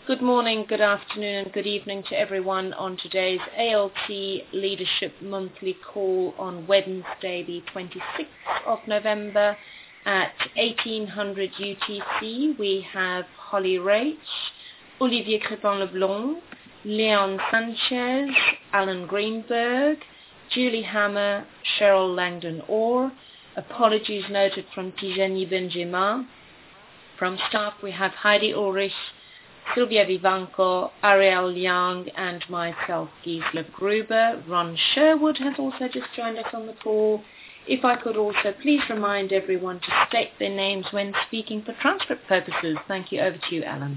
Good morning, good afternoon, and good evening to everyone on today's ALT Leadership Monthly Call on Wednesday, the 26th of November at 1800 UTC. We have Holly Rach, Olivier Crépin-Leblond, Leon Sanchez, Alan Greenberg, Julie Hammer, Cheryl Langdon-Orr. Apologies noted from Tijani Benjima. From staff, we have Heidi Ulrich, Sylvia Vivanco, Ariel Young, and myself, Gisela Gruber. Ron Sherwood has also just joined us on the call. If I could also please remind everyone to state their names when speaking for transcript purposes. Thank you. Over to you, Alan.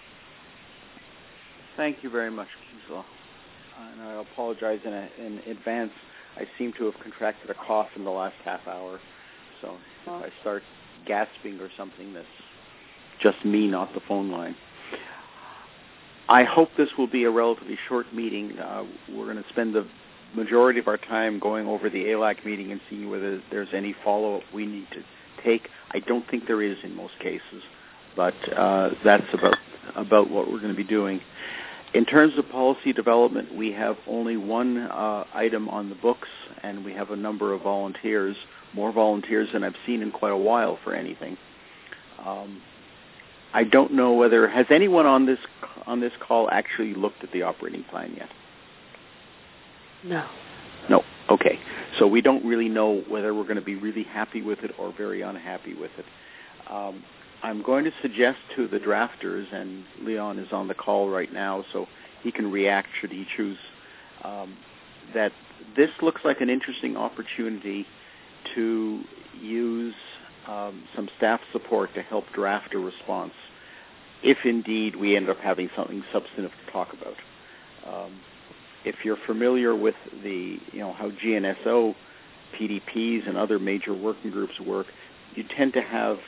Thank you very much, Gisela. And I apologize in advance. I seem to have contracted a cough in the last half hour. So if I start gasping or something, that's just me, not the phone line. I hope this will be a relatively short meeting. We're going to spend the majority of our time going over the ALAC meeting and seeing whether there's any follow-up we need to take. I don't think there is in most cases, but that's about what we're going to be doing. In terms of policy development, we have only one item on the books, and we have a number of volunteers, more volunteers than I've seen in quite a while for anything. I don't know whether, has anyone on this call actually looked at the operating plan yet? No. Okay. So we don't really know whether we're going to be really happy with it or very unhappy with it. I'm going to suggest to the drafters, and Leon is on the call right now, so he can react should he choose, that this looks like an interesting opportunity to use some staff support to help draft a response, if indeed we end up having something substantive to talk about. If you're familiar with how GNSO, PDPs, and other major working groups work, you tend to have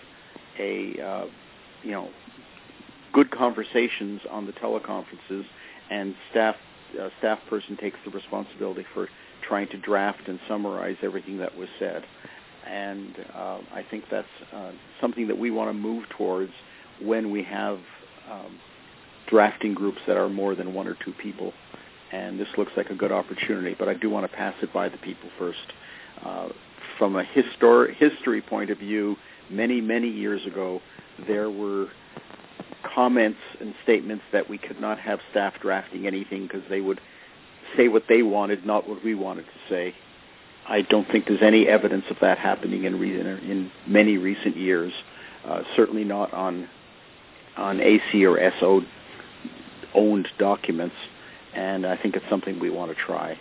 good conversations on the teleconferences, and staff person takes the responsibility for trying to draft and summarize everything that was said. And I think that's something that we want to move towards when we have drafting groups that are more than one or two people. And this looks like a good opportunity, but I do want to pass it by the people first. From a history point of view, many, many years ago, there were comments and statements that we could not have staff drafting anything because they would say what they wanted, not what we wanted to say. I don't think there's any evidence of that happening in many recent years, certainly not on AC or SO owned documents, and I think it's something we want to try.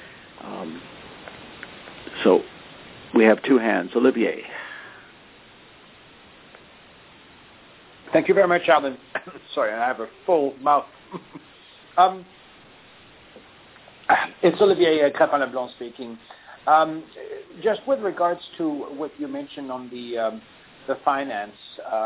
So we have two hands. Olivier. Thank you very much, Alan. Sorry, I have a full mouth. It's Olivier Crépin-Leblond speaking. Just with regards to what you mentioned on the finance,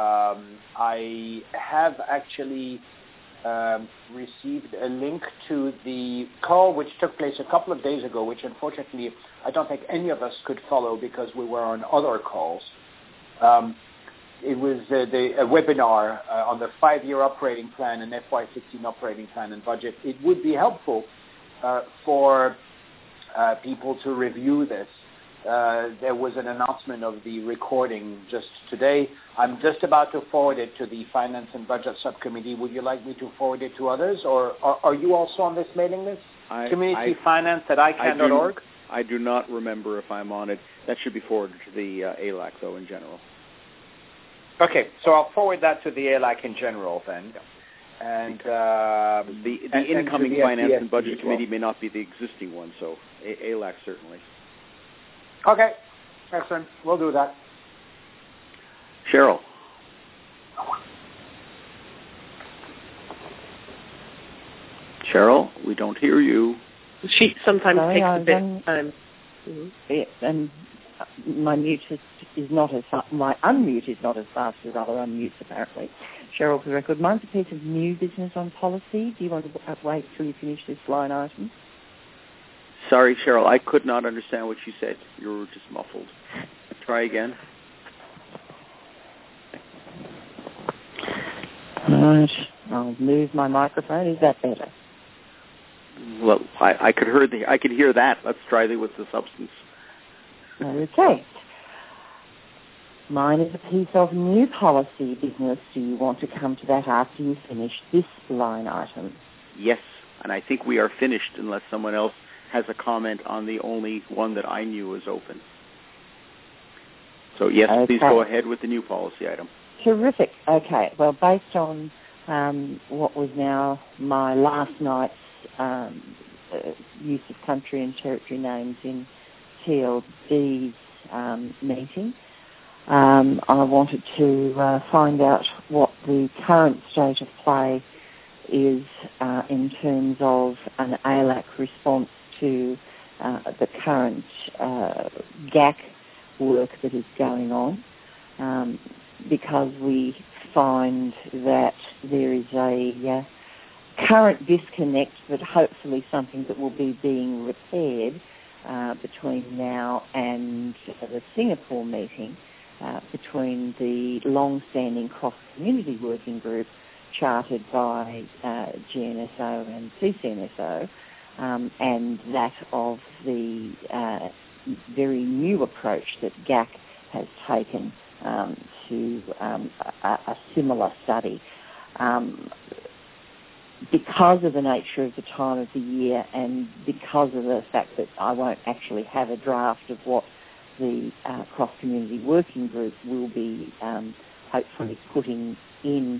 I have actually received a link to the call which took place a couple of days ago, which unfortunately I don't think any of us could follow because we were on other calls. It was a webinar on the 5-year operating plan and FY16 operating plan and budget. It would be helpful for people to review this. There was an announcement of the recording just today. I'm just about to forward it to the Finance and Budget Subcommittee. Would you like me to forward it to others, or are you also on this mailing list? Communityfinance@icann.org? I do not remember if I'm on it. That should be forwarded to the ALAC, though, in general. Okay, so I'll forward that to the ALAC in general then. And the incoming Finance and Budget Committee may not be the existing one, so ALAC certainly. Okay, excellent. We'll do that. Cheryl. Cheryl, we don't hear you. She sometimes takes a bit of time. And my unmute is not as fast as other unmutes apparently. Cheryl, for the record, mine's a piece of new business on policy. Do you want to wait till you finish this line item? Sorry, Cheryl, I could not understand what you said. You were just muffled. Try again. All right. I'll move my microphone. Is that better? Well, I could hear that. Let's try with the substance. Okay. Mine is a piece of new policy business. Do you want to come to that after you finish this line item? Yes, and I think we are finished unless someone else has a comment on the only one that I knew was open. So yes, Please go ahead with the new policy item. Terrific. Okay. Well, based on what was now my last night's use of country and territory names in TLD's meeting, I wanted to find out what the current state of play is in terms of an ALAC response to the current GAC work that is going on, because we find that there is a current disconnect, but hopefully something that will be being repaired between now and the Singapore meeting, between the long-standing cross-community working group chartered by GNSO and CCNSO, and that of the very new approach that GAC has taken to a similar study. Because of the nature of the time of the year and because of the fact that I won't actually have a draft of what the cross-community working group will be hopefully putting in,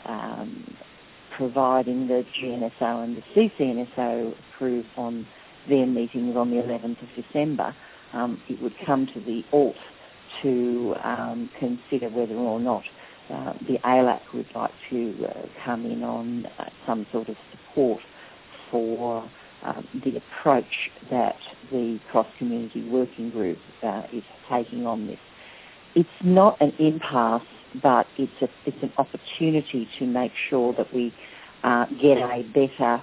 providing the GNSO and the CCNSO approve on their meetings on the 11th of December, it would come to the ALT to consider whether or not the ALAC would like to come in on some sort of support for the approach that the cross-community working group is taking on this. It's not an impasse, but it's an opportunity to make sure that we get a better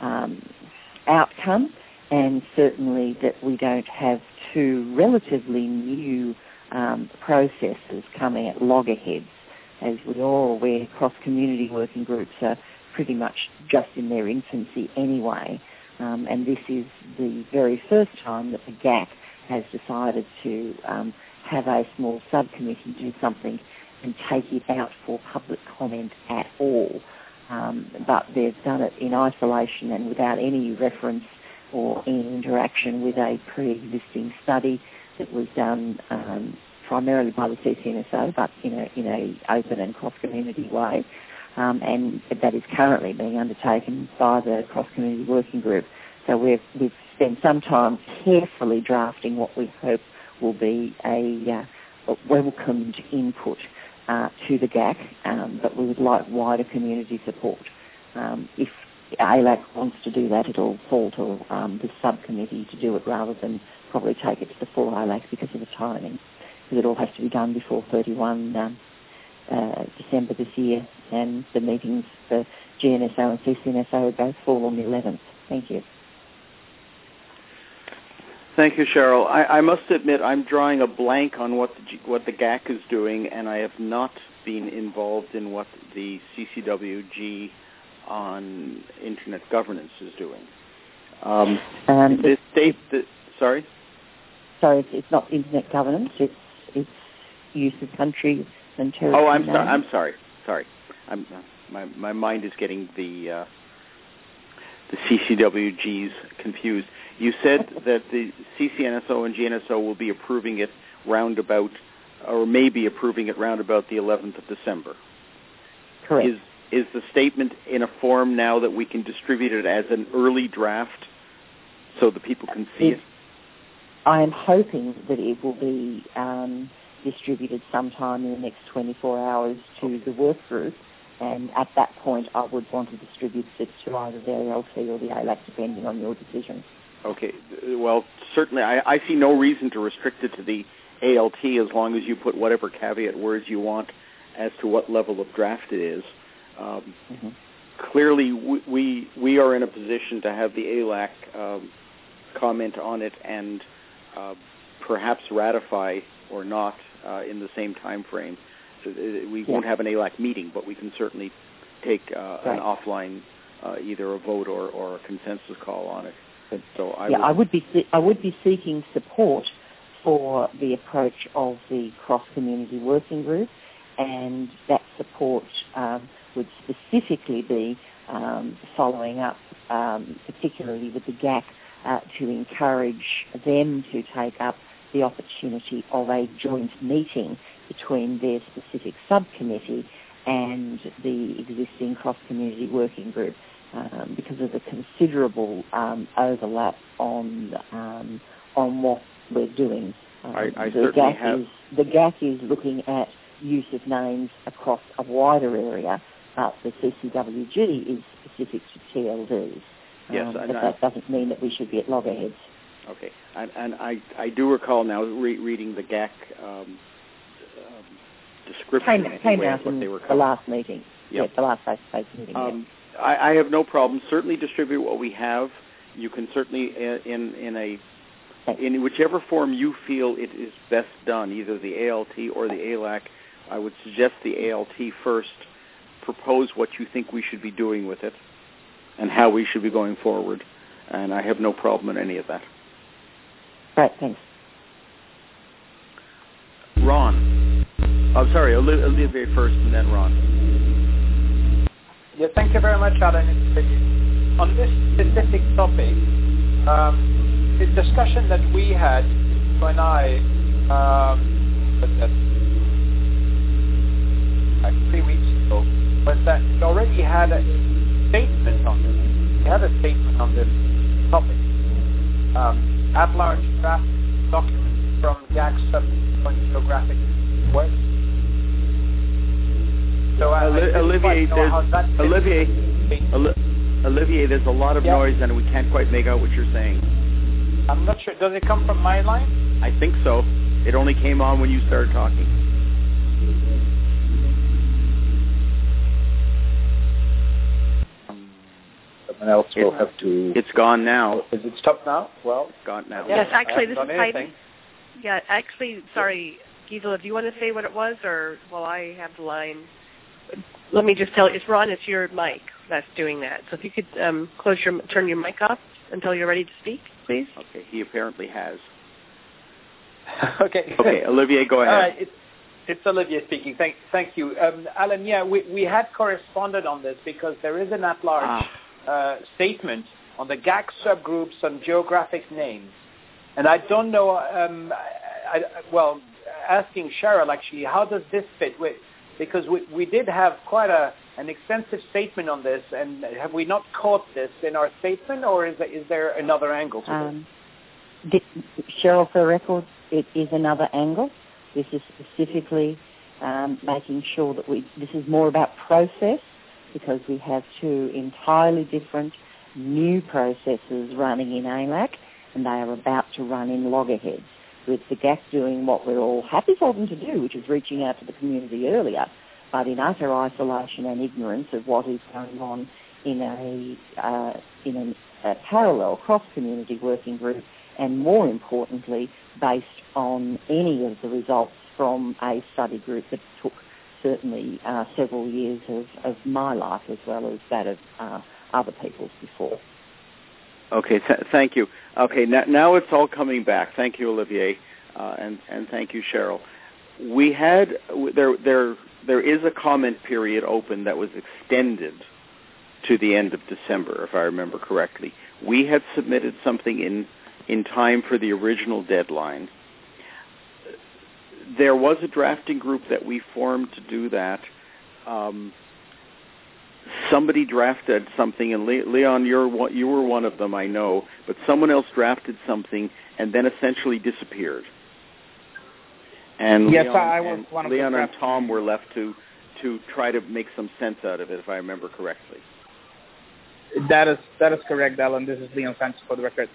outcome, and certainly that we don't have two relatively new processes coming at loggerheads. As we're all aware, cross-community working groups are pretty much just in their infancy anyway, and this is the very first time that the GAC has decided to have a small subcommittee do something and take it out for public comment at all. But they've done it in isolation and without any reference or any interaction with a pre-existing study that was done primarily by the CCNSO, but in a open and cross-community way, and that is currently being undertaken by the cross-community working group. So we've spent some time carefully drafting what we hope will be a welcomed input to the GAC, but we would like wider community support. If ALAC wants to do that, it'll fall to the subcommittee to do it rather than probably take it to the full ALAC because of the timing. Because it all has to be done before 31 December this year, and the meetings for GNSO and CCNSO both fall on the 11th. Thank you. Thank you, Cheryl. I must admit I'm drawing a blank on what the GAC is doing, and I have not been involved in what the CCWG on Internet governance is doing. Sorry? Sorry, it's not Internet governance. It's use of country and territory. Oh, I'm sorry. My mind is getting the CCWGs confused. You said that the CCNSO and GNSO will be approving it roundabout, or maybe approving it roundabout the 11th of December. Correct. Is the statement in a form now that we can distribute it as an early draft so that people can see it? I am hoping that it will be distributed sometime in the next 24 hours to the work group, and at that point I would want to distribute it to either the ALT or the ALAC, depending on your decision. Okay. Well, certainly I see no reason to restrict it to the ALT as long as you put whatever caveat words you want as to what level of draft it is. Clearly, we are in a position to have the ALAC comment on it and perhaps ratify or not in the same time frame. We won't have an ALAC meeting, but we can certainly take an offline, either a vote or a consensus call on it. So I would be seeking support for the approach of the cross-community working group, and that support would specifically be following up, particularly with the GAC, to encourage them to take up the opportunity of a joint meeting between their specific subcommittee and the existing cross-community working group, because of the considerable overlap on what we're doing. The GAC is looking at use of names across a wider area, but the CCWG is specific to TLDs. Yes, but that doesn't mean that we should be at loggerheads. Okay, and I do recall now reading the GAC description came out what in they were the last meeting. Yep. The last face-to-face meeting. I have no problem. Certainly distribute what we have. You can certainly, in whichever form you feel it is best done, either the ALT or the ALAC, I would suggest the ALT first. Propose what you think we should be doing with it and how we should be going forward. And I have no problem in any of that. Right, thanks. Ron. I'm sorry, Olivier first and then Ron. Yeah, thank you very much, Alan. On this specific topic, the discussion that we had, when I, 3 weeks ago, was that we already had a statement on this. We had a statement on this topic. At large draft document from GAC subsequent geographic work. So Olivier, there's a lot of noise and we can't quite make out what you're saying. I'm not sure. Does it come from my line? I think so. It only came on when you started talking. Someone else will have to... It's gone now. Is it stopped now? Well, it's gone now. Yes, actually, this is Heidi. Yeah, actually, sorry, Gisela, do you want to say what it was, or will I have the line? Let me just tell you, it's Ron, it's your mic that's doing that. So if you could turn your mic off until you're ready to speak, please. Okay, he apparently has. Okay. Okay, Olivier, go ahead. It's Olivier speaking. Thank you. Alan, we had corresponded on this because there is an at-large statement on the GAC subgroups on geographic names. And I don't know, asking Cheryl, actually, how does this fit? Because we did have quite an extensive statement on this, and have we not caught this in our statement, or is there another angle to this? Cheryl, for the record, it is another angle. This is specifically making sure that this is more about process, because we have two entirely different new processes running in ALAC, and they are about to run in loggerheads, with the GAC doing what we're all happy for them to do, which is reaching out to the community earlier, but in utter isolation and ignorance of what is going on in a parallel cross-community working group, and more importantly, based on any of the results from a study group that took certainly several years of my life as well as that of other people's before. Okay, thank you. Okay, now it's all coming back. Thank you, Olivier, and thank you, Cheryl. We had there is a comment period open that was extended to the end of December, if I remember correctly. We had submitted something in time for the original deadline. There was a drafting group that we formed to do that. Somebody drafted something, and Leon, you were one of them, I know, but someone else drafted something and then essentially disappeared. And yes, Leon, I was one of Leon the and Tom were left to try to make some sense out of it, if I remember correctly. That is correct, Alan. This is Leon Sanchez for the record.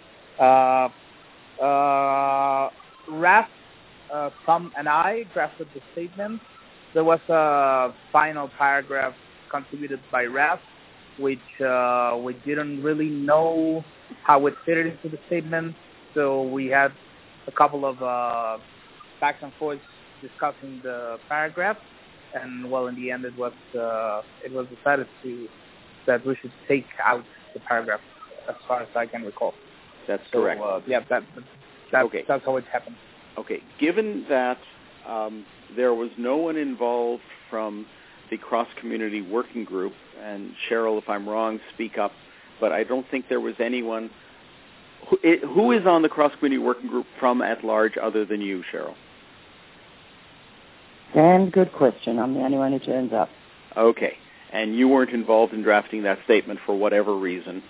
Raf, Tom, and I drafted the statement. There was a final paragraph contributed by Raf, which we didn't really know how it fitted into the statement, so we had a couple of backs and forths discussing the paragraph, and well, in the end, it was decided that we should take out the paragraph, as far as I can recall. That's correct. That's how it happened. Okay. Given that there was no one involved from the cross-community working group, and Cheryl, if I'm wrong, speak up, but I don't think there was anyone. Who is on the cross-community working group from at large other than you, Cheryl? And good question. I'm the only one who turns up. Okay. And you weren't involved in drafting that statement for whatever reason.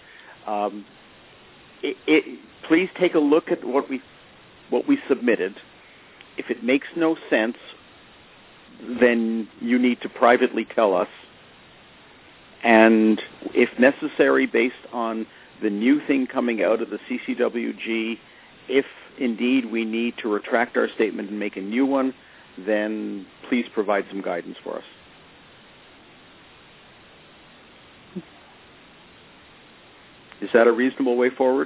Please take a look at what we submitted. If it makes no sense, then you need to privately tell us. And if necessary, based on the new thing coming out of the CCWG, if indeed we need to retract our statement and make a new one, then please provide some guidance for us. Is that a reasonable way forward?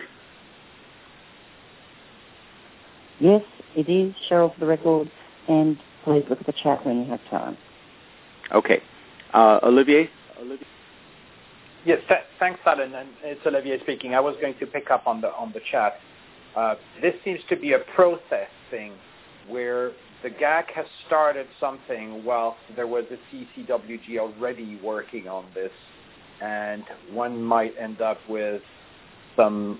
Yes, it is, Cheryl, for the record, and please look at the chat when you have time. Okay. Olivier? Yes, thanks, Alan. And it's Olivier speaking. I was going to pick up on the chat. This seems to be a process thing where the GAC has started something while there was a CCWG already working on this, and one might end up with some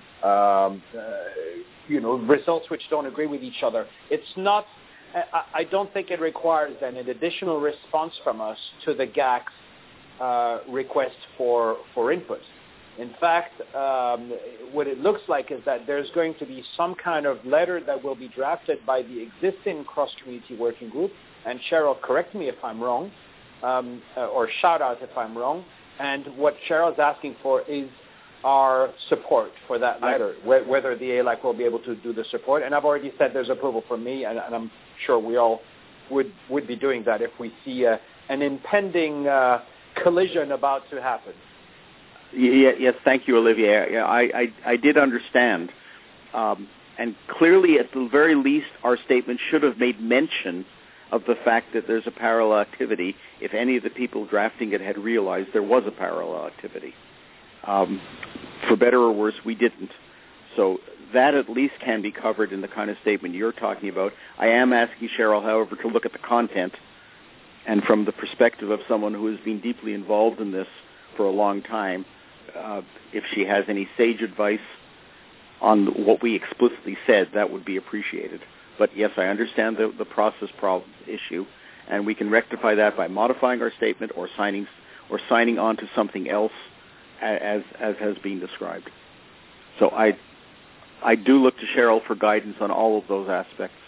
results which don't agree with each other. It's not. I don't think it requires an additional response from us to the GAC's request for input. In fact, what it looks like is that there's going to be some kind of letter that will be drafted by the existing cross-community working group. And Cheryl, correct me if I'm wrong, or shout out if I'm wrong. And what Cheryl's asking for is our support for that letter, whether the ALAC will be able to do the support. And I've already said there's approval from me, and I'm sure we all would be doing that if we see an impending collision about to happen. Yes, thank you, Olivier. I did understand. And clearly, at the very least, our statement should have made mention of the fact that there's a parallel activity if any of the people drafting it had realized there was a parallel activity. For better or worse, we didn't. So that at least can be covered in the kind of statement you're talking about. I am asking Cheryl, however, to look at the content, and from the perspective of someone who has been deeply involved in this for a long time, if she has any sage advice on what we explicitly said, that would be appreciated. But yes, I understand the process problem issue, and we can rectify that by modifying our statement or signing on to something else as has been described. So I do look to Cheryl for guidance on all of those aspects.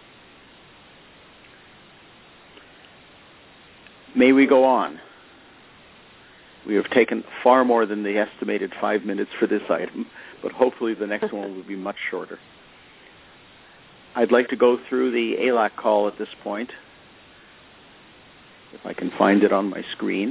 May we go on? We have taken far more than the estimated 5 minutes for this item, but hopefully the next one will be much shorter. I'd like to go through the ALAC call at this point, if I can find it on my screen.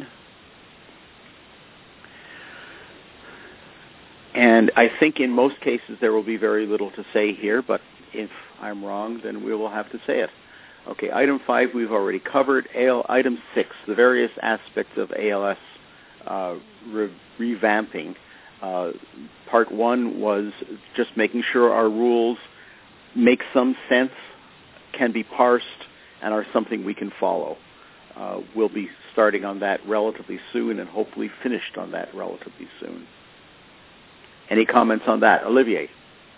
And I think in most cases there will be very little to say here, but if I'm wrong, then we will have to say it. Okay, item 5 we've already covered. Item 6, the various aspects of ALS revamping. Part 1 was just making sure our rules make some sense, can be parsed, and are something we can follow. We'll be starting on that relatively soon and hopefully finished on that relatively soon. Any comments on that? Olivier?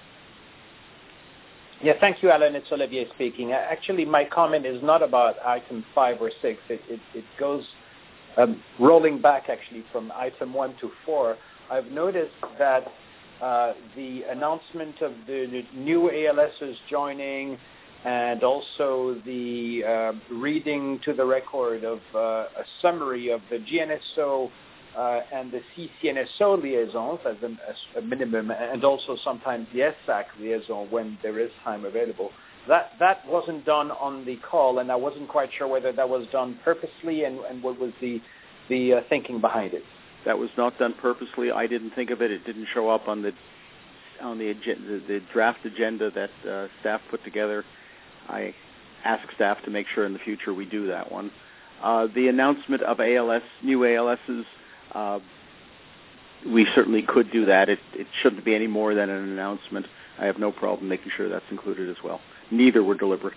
Yeah, thank you, Alan. It's Olivier speaking. Actually, my comment is not about item 5 or 6. It goes rolling back, actually, from item 1 to 4. I've noticed that the announcement of the new ALSs joining and also the reading to the record of a summary of the GNSO and the CCNSO liaisons as a minimum, and also sometimes the SAC liaison when there is time available. That wasn't done on the call, and I wasn't quite sure whether that was done purposely and what was the thinking behind it. That was not done purposely. I didn't think of it. It didn't show up on the draft agenda that staff put together. I asked staff to make sure in the future we do that one. The announcement of new ALSs, we certainly could do that. It shouldn't be any more than an announcement. I have no problem making sure that's included as well. Neither were deliberate.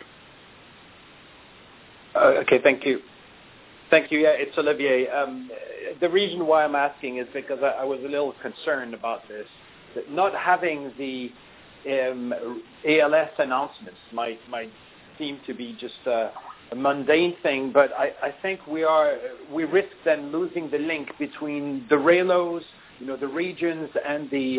Okay, thank you. Thank you. Yeah, it's Olivier. The reason why I'm asking is because I was a little concerned about this. That not having the ALS announcements might seem to be just a mundane thing, but I think we risk then losing the link between the RALOs, the regions, and the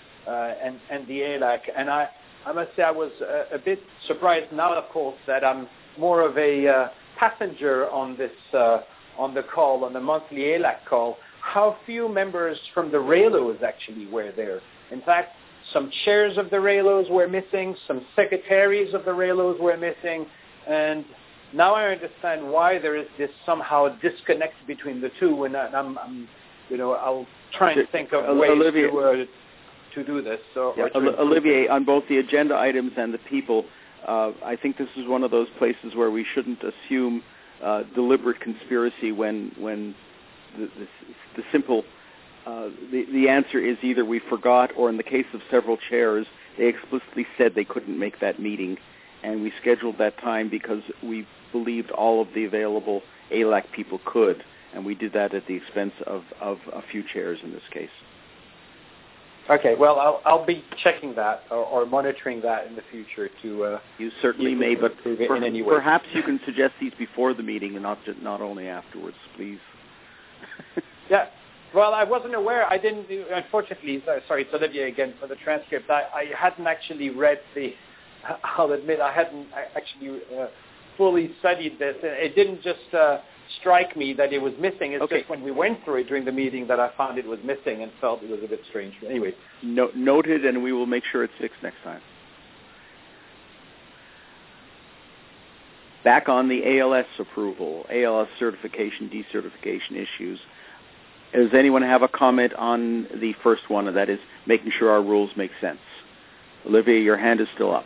ALAC. And I must say I was a bit surprised now, of course, that I'm more of a passenger on this on the call, on the monthly ALAC call. How few members from the RALOs actually were there. In fact, some chairs of the RALOs were missing, some secretaries of the RALOs were missing, and now I understand why there is this somehow disconnect between the two. And I'll try and think of ways to do this. Olivier, on both the agenda items and the people, I think this is one of those places where we shouldn't assume deliberate conspiracy when the simple the answer is either we forgot, or in the case of several chairs, they explicitly said they couldn't make that meeting, and we scheduled that time because we believed all of the available ALAC people could, and we did that at the expense of a few chairs in this case. Okay, well, I'll be checking that or monitoring that in the future to. You certainly may, but in any way. Perhaps you can suggest these before the meeting and not only afterwards, please. Yeah. Well, I wasn't aware. I didn't. Unfortunately, sorry, it's Olivier again for the transcript. I hadn't actually read the. I'll admit I hadn't actually fully studied this. It didn't just strike me that it was missing. It's just when we went through it during the meeting that I found it was missing and felt it was a bit strange. Anyway. Noted, and we will make sure it's fixed next time. Back on the ALS approval, ALS certification, decertification issues. Does anyone have a comment on the first one, and that is making sure our rules make sense? Olivia, your hand is still up.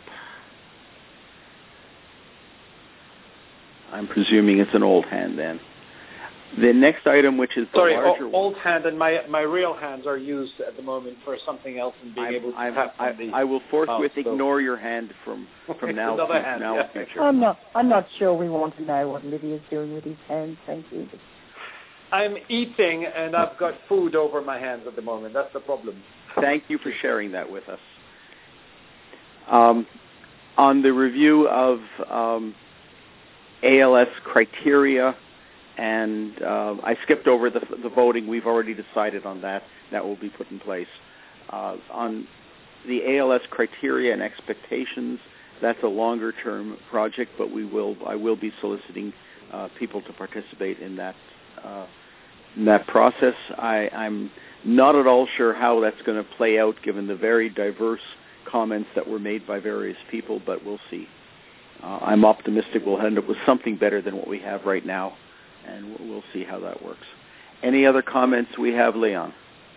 I'm presuming it's an old hand then. The next item, which is the larger one. Old hand, and my real hands are used at the moment for something else and being able to tap on the I will forthwith ignore your hand from now on. Future. I'm not sure we want to know what Olivier's doing with his hands. Thank you. I'm eating, and I've got food over my hands at the moment. That's the problem. Thank you for sharing that with us. On the review of ALS criteria, and I skipped over the voting. We've already decided on that. That will be put in place. On the ALS criteria and expectations, that's a longer-term project, but I will be soliciting people to participate in that process. I'm not at all sure how that's going to play out given the very diverse comments that were made by various people, but we'll see. I'm optimistic we'll end up with something better than what we have right now, and we'll see how that works. Any other comments we have, Leon?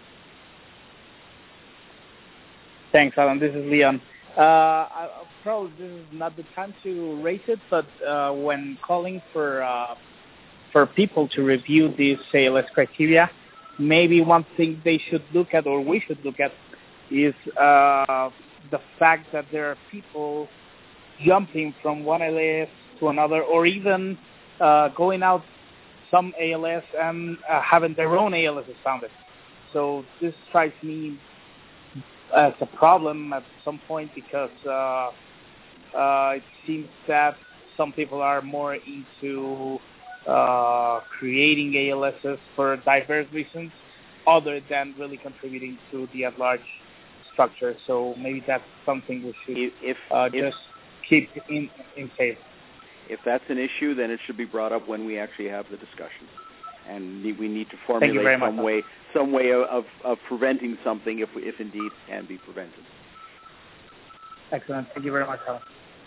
Thanks, Alan. This is Leon. Probably this is not the time to raise it, but when calling for people to review these ALS criteria, maybe one thing they should look at, or we should look at, is the fact that there are people jumping from one ALS to another, or even going out some ALS and having their own ALS founded. So this strikes me as a problem at some point because it seems that some people are more into creating ALSs for diverse reasons other than really contributing to the at-large structure. So maybe that's something we should just keep in favor. If that's an issue, then it should be brought up when we actually have the discussion. And we need to formulate some way of preventing something if indeed can be prevented. Excellent. Thank you very much, Alan.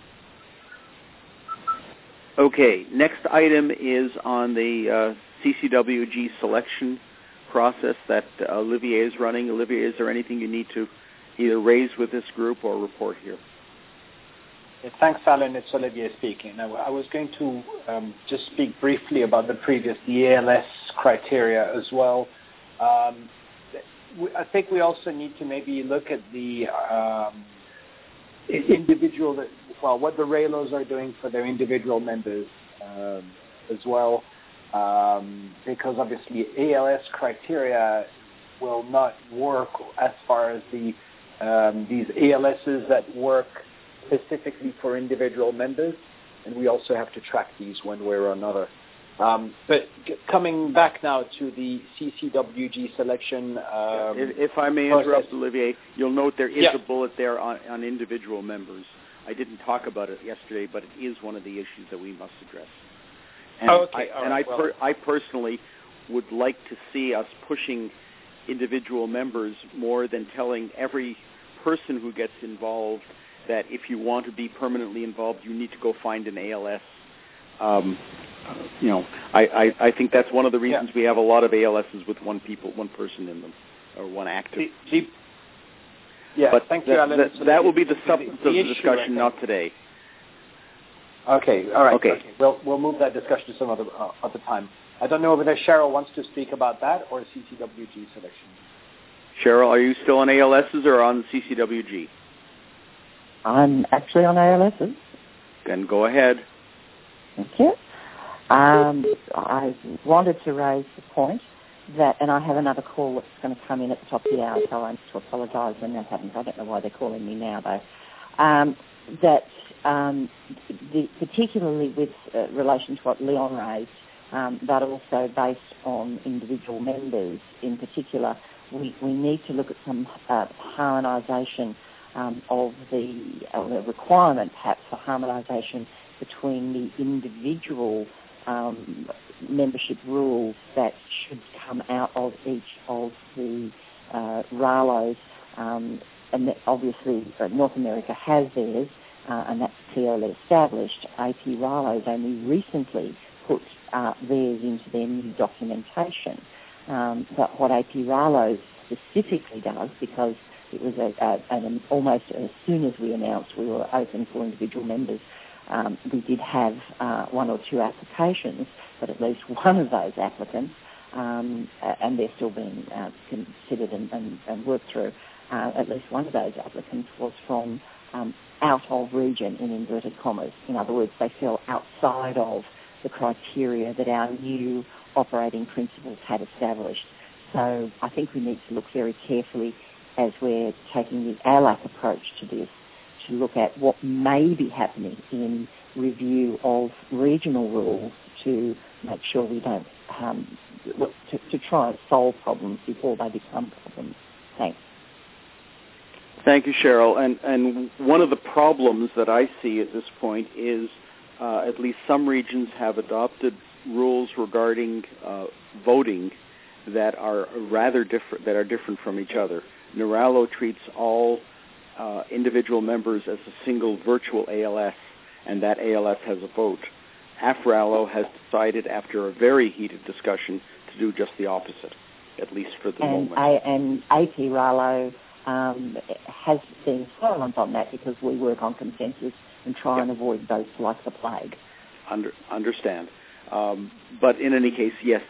Okay, next item is on the CCWG selection process that Olivier is running. Olivier, is there anything you need to either raise with this group or report here? Thanks, Alan. It's Olivier speaking. Now, I was going to just speak briefly about the ALS criteria as well. I think we also need to maybe look at the what the RALOs are doing for their individual members as well, because obviously ALS criteria will not work as far as these ALSs that work specifically for individual members, and we also have to track these one way or another. But coming back now to the CCWG selection. If I may interrupt, Olivier, you'll note there is a bullet there on individual members. I didn't talk about it yesterday, but it is one of the issues that we must address. And I personally would like to see us pushing individual members more than telling every person who gets involved that if you want to be permanently involved, you need to go find an ALS. I think that's one of the reasons we have a lot of ALSs with one person in them, or one active. But thank you, Alan. That will be the substance of the discussion, not today. Okay, all right. Okay. We'll move that discussion to some other time. I don't know whether Cheryl wants to speak about that or CCWG selection. Cheryl, are you still on ALSs or on CCWG? I'm actually on ALSs. Then go ahead. Thank you. I wanted to raise the point that, and I have another call that's going to come in at the top of the hour, so I need to apologise when that happens. I don't know why they're calling me now, though. Particularly with relation to what Leon raised, but also based on individual members in particular, we need to look at some harmonisation of the requirement, perhaps, for harmonisation between the individual membership rules that should come out of each of the RALOs. And obviously, North America has theirs, and that's clearly established. AP RALOs only recently put theirs into their new documentation. But what AP RALOs specifically does, because it was almost as soon as we announced we were open for individual members, we did have one or two applications, but at least one of those applicants, and they're still being considered and worked through, at least one of those applicants was from out of region, in inverted commas. In other words, they fell outside of the criteria that our new operating principles had established. So I think we need to look very carefully as we're taking the ALAC approach to this, to look at what may be happening in review of regional rules to make sure we don't, to try and solve problems before they become problems. Thanks. Thank you, Cheryl. And one of the problems that I see at this point is at least some regions have adopted rules regarding voting that are rather different, that are different from each other. NARALO treats all individual members as a single virtual ALS, and that ALS has a vote. AFRALO has decided, after a very heated discussion, to do just the opposite, at least for the moment. And AP-RALO has been silent on that because we work on consensus and try and avoid votes like the plague. Understand. But in any case, yes,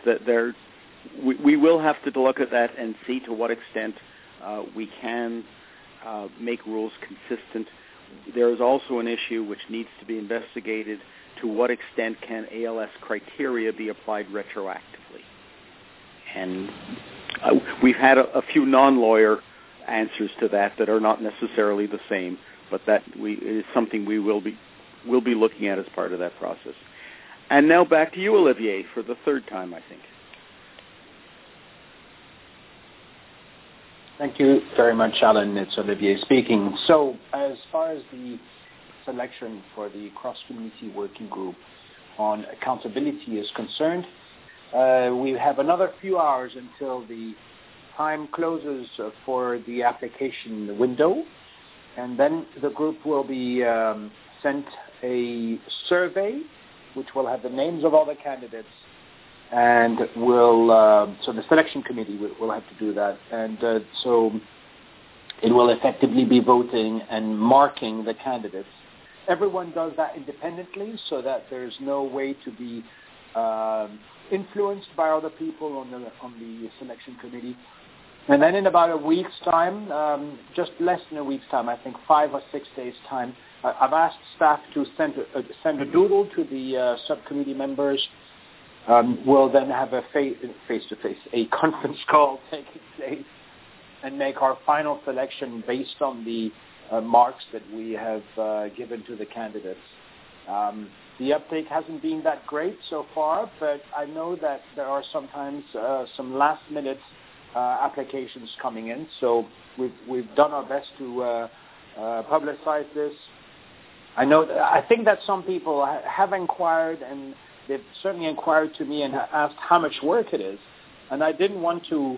we will have to look at that and see to what extent we can make rules consistent. There is also an issue which needs to be investigated: to what extent can ALS criteria be applied retroactively? And we've had a few non-lawyer answers to that are not necessarily the same, but that it is something we will be looking at as part of that process. And now back to you, Olivier, for the third time, I think. Thank you very much, Alan. It's Olivier speaking. So as far as the selection for the cross-community working group on accountability is concerned, we have another few hours until the time closes for the application window, and then the group will be sent a survey which will have the names of all the candidates, and so the selection committee will have to do that, and so it will effectively be voting and marking the candidates everyone does that independently so that there's no way to be influenced by other people on the selection committee. And then in about a week's time, just less than a week's time, I think 5 or 6 days' time, I've asked staff to send a doodle to the subcommittee members. We'll then have a face-to-face, a conference call taking place, and make our final selection based on the marks that we have given to the candidates. The uptake hasn't been that great so far, but I know that there are sometimes some last-minute applications coming in. So we've done our best to publicize this. I think that some people have inquired, and they've certainly inquired to me and asked how much work it is, and I didn't want to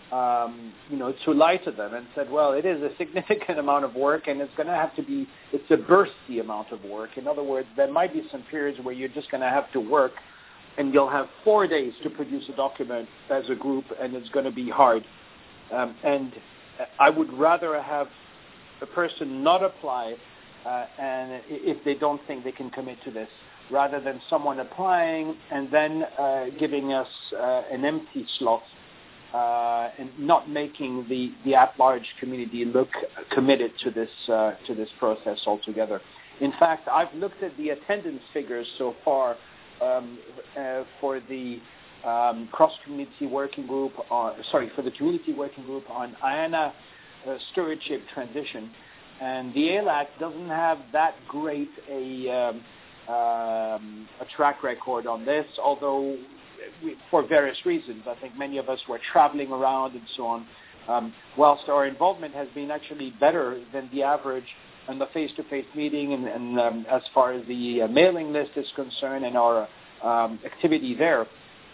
lie to them and said, well, it is a significant amount of work, and it's going to have to be, it's a bursty amount of work. In other words, there might be some periods where you're just going to have to work, and you'll have 4 days to produce a document as a group, and it's going to be hard. And I would rather have a person not apply, and if they don't think they can commit to this, rather than someone applying and then giving us an empty slot and not making the at-large community look committed to this process altogether. In fact, I've looked at the attendance figures so far for the cross-community working group, for the community working group on IANA stewardship transition, and the ALAC doesn't have that great a track record on this, although for various reasons. I think many of us were traveling around and so on, whilst our involvement has been actually better than the average in the face-to-face meeting and as far as the mailing list is concerned and our activity there.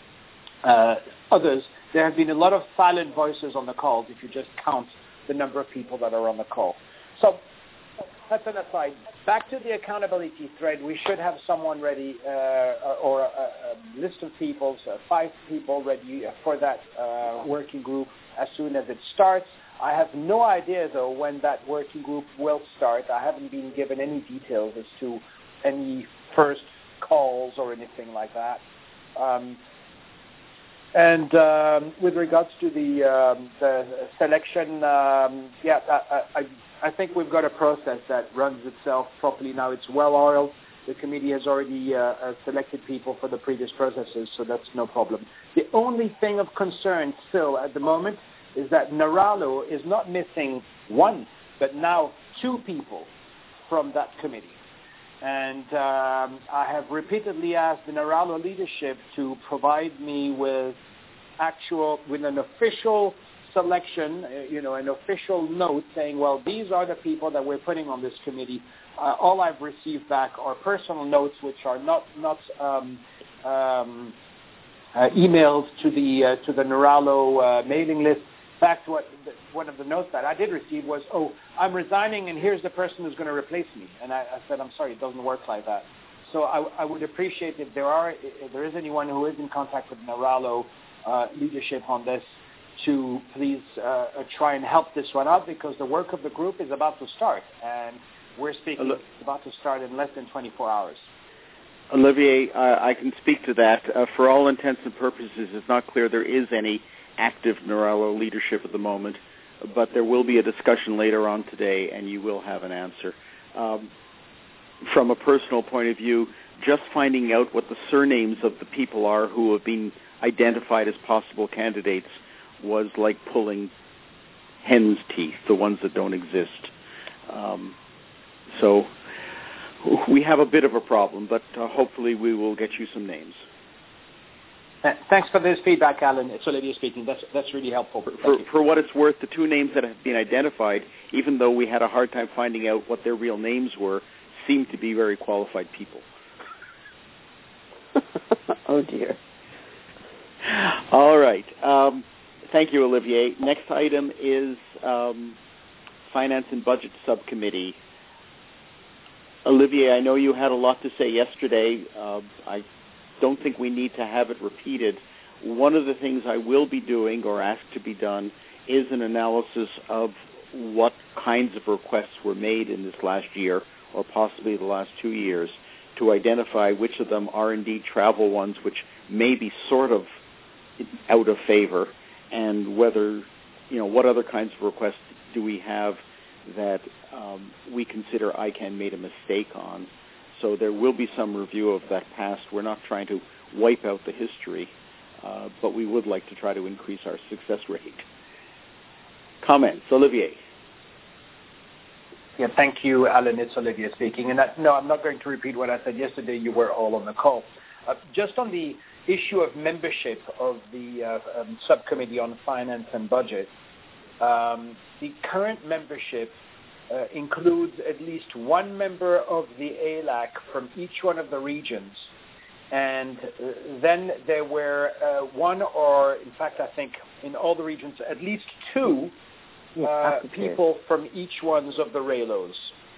There have been a lot of silent voices on the calls if you just count the number of people that are on the call. So that's an aside. Back to the accountability thread, we should have someone ready or a list of people, 5 people ready for that working group as soon as it starts. I have no idea, though, when that working group will start. I haven't been given any details as to any first calls or anything like that. And with regards to the selection, I think we've got a process that runs itself properly now. It's well-oiled. The committee has already selected people for the previous processes, so that's no problem. The only thing of concern still at the moment is that Naralo is not missing 1, but now 2 people from that committee. And I have repeatedly asked the Naralo leadership to provide me with an official selection, an official note saying, well, these are the people that we're putting on this committee. All I've received back are personal notes, which are not emailed to the Naralo mailing list. In fact, one of the notes that I did receive was, I'm resigning and here's the person who's going to replace me. And I said, I'm sorry, it doesn't work like that. So I would appreciate if there is anyone who is in contact with Naralo leadership on this to please try and help this one out, because the work of the group is about to start. And we're speaking about to start in less than 24 hours. Olivier, I can speak to that. For all intents and purposes, it's not clear there is any active Naralo leadership at the moment, but there will be a discussion later on today, and you will have an answer. From a personal point of view, just finding out what the surnames of the people are who have been identified as possible candidates was like pulling hen's teeth, the ones that don't exist. So we have a bit of a problem, but hopefully we will get you some names. Thanks for this feedback, Alan. It's Olivier speaking. That's really helpful. For what it's worth, the 2 names that have been identified, even though we had a hard time finding out what their real names were, seem to be very qualified people. Oh, dear. All right. Thank you, Olivier. Next item is Finance and Budget Subcommittee. Olivier, I know you had a lot to say yesterday. I don't think we need to have it repeated. One of the things I will be doing or asked to be done is an analysis of what kinds of requests were made in this last year, or possibly the last 2 years, to identify which of them are indeed travel ones which may be sort of out of favor, and whether, what other kinds of requests do we have that we consider ICANN made a mistake on. So there will be some review of that past. We're not trying to wipe out the history, but we would like to try to increase our success rate. Comments? Olivier. Yeah, thank you, Alan. It's Olivier speaking. And no, I'm not going to repeat what I said yesterday. You were all on the call. Just on the issue of membership of the subcommittee on finance and budget, the current membership includes at least one member of the ALAC from each one of the regions. And then there were one, or in fact, I think in all the regions, at least two people from each ones of the RAILOs.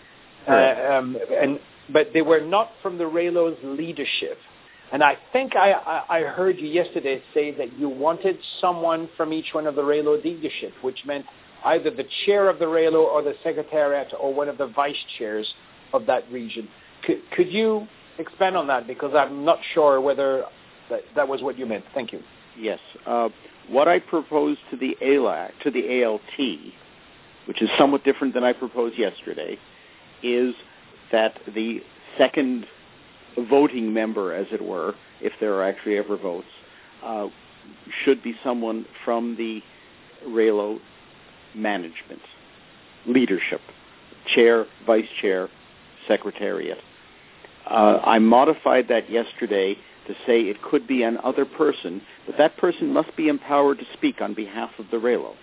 But they were not from the RAILO's leadership. And I think I heard you yesterday say that you wanted someone from each one of the RAILO leadership, which meant either the chair of the RAILO or the secretariat or one of the vice chairs of that region. Could you expand on that? Because I'm not sure whether that was what you meant. Thank you. Yes. What I proposed to the ALAC, to the ALT, which is somewhat different than I proposed yesterday, is that the second voting member, as it were, if there are actually ever votes, should be someone from the RAILO management, leadership, chair, vice chair, secretariat. I modified that yesterday to say it could be another person, but that person must be empowered to speak on behalf of the RAILO.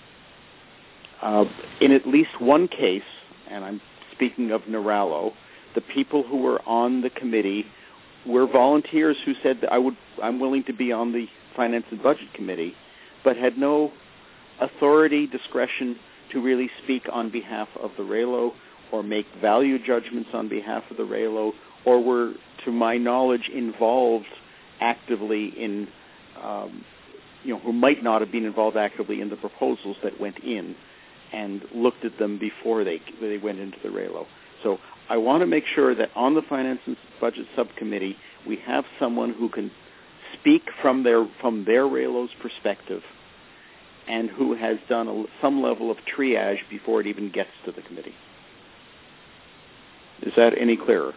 In at least one case, and I'm speaking of Neralo, the people who were on the committee were volunteers who said that I'm willing to be on the Finance and Budget Committee, but had no authority, discretion to really speak on behalf of the RAILO or make value judgments on behalf of the RAILO, or were, to my knowledge, involved actively in, who might not have been involved actively in the proposals that went in and looked at them before they went into the RAILO. So I want to make sure that on the Finance and Budget Subcommittee we have someone who can speak from their RAILO's perspective and who has done some level of triage before it even gets to the committee. Is that any clearer?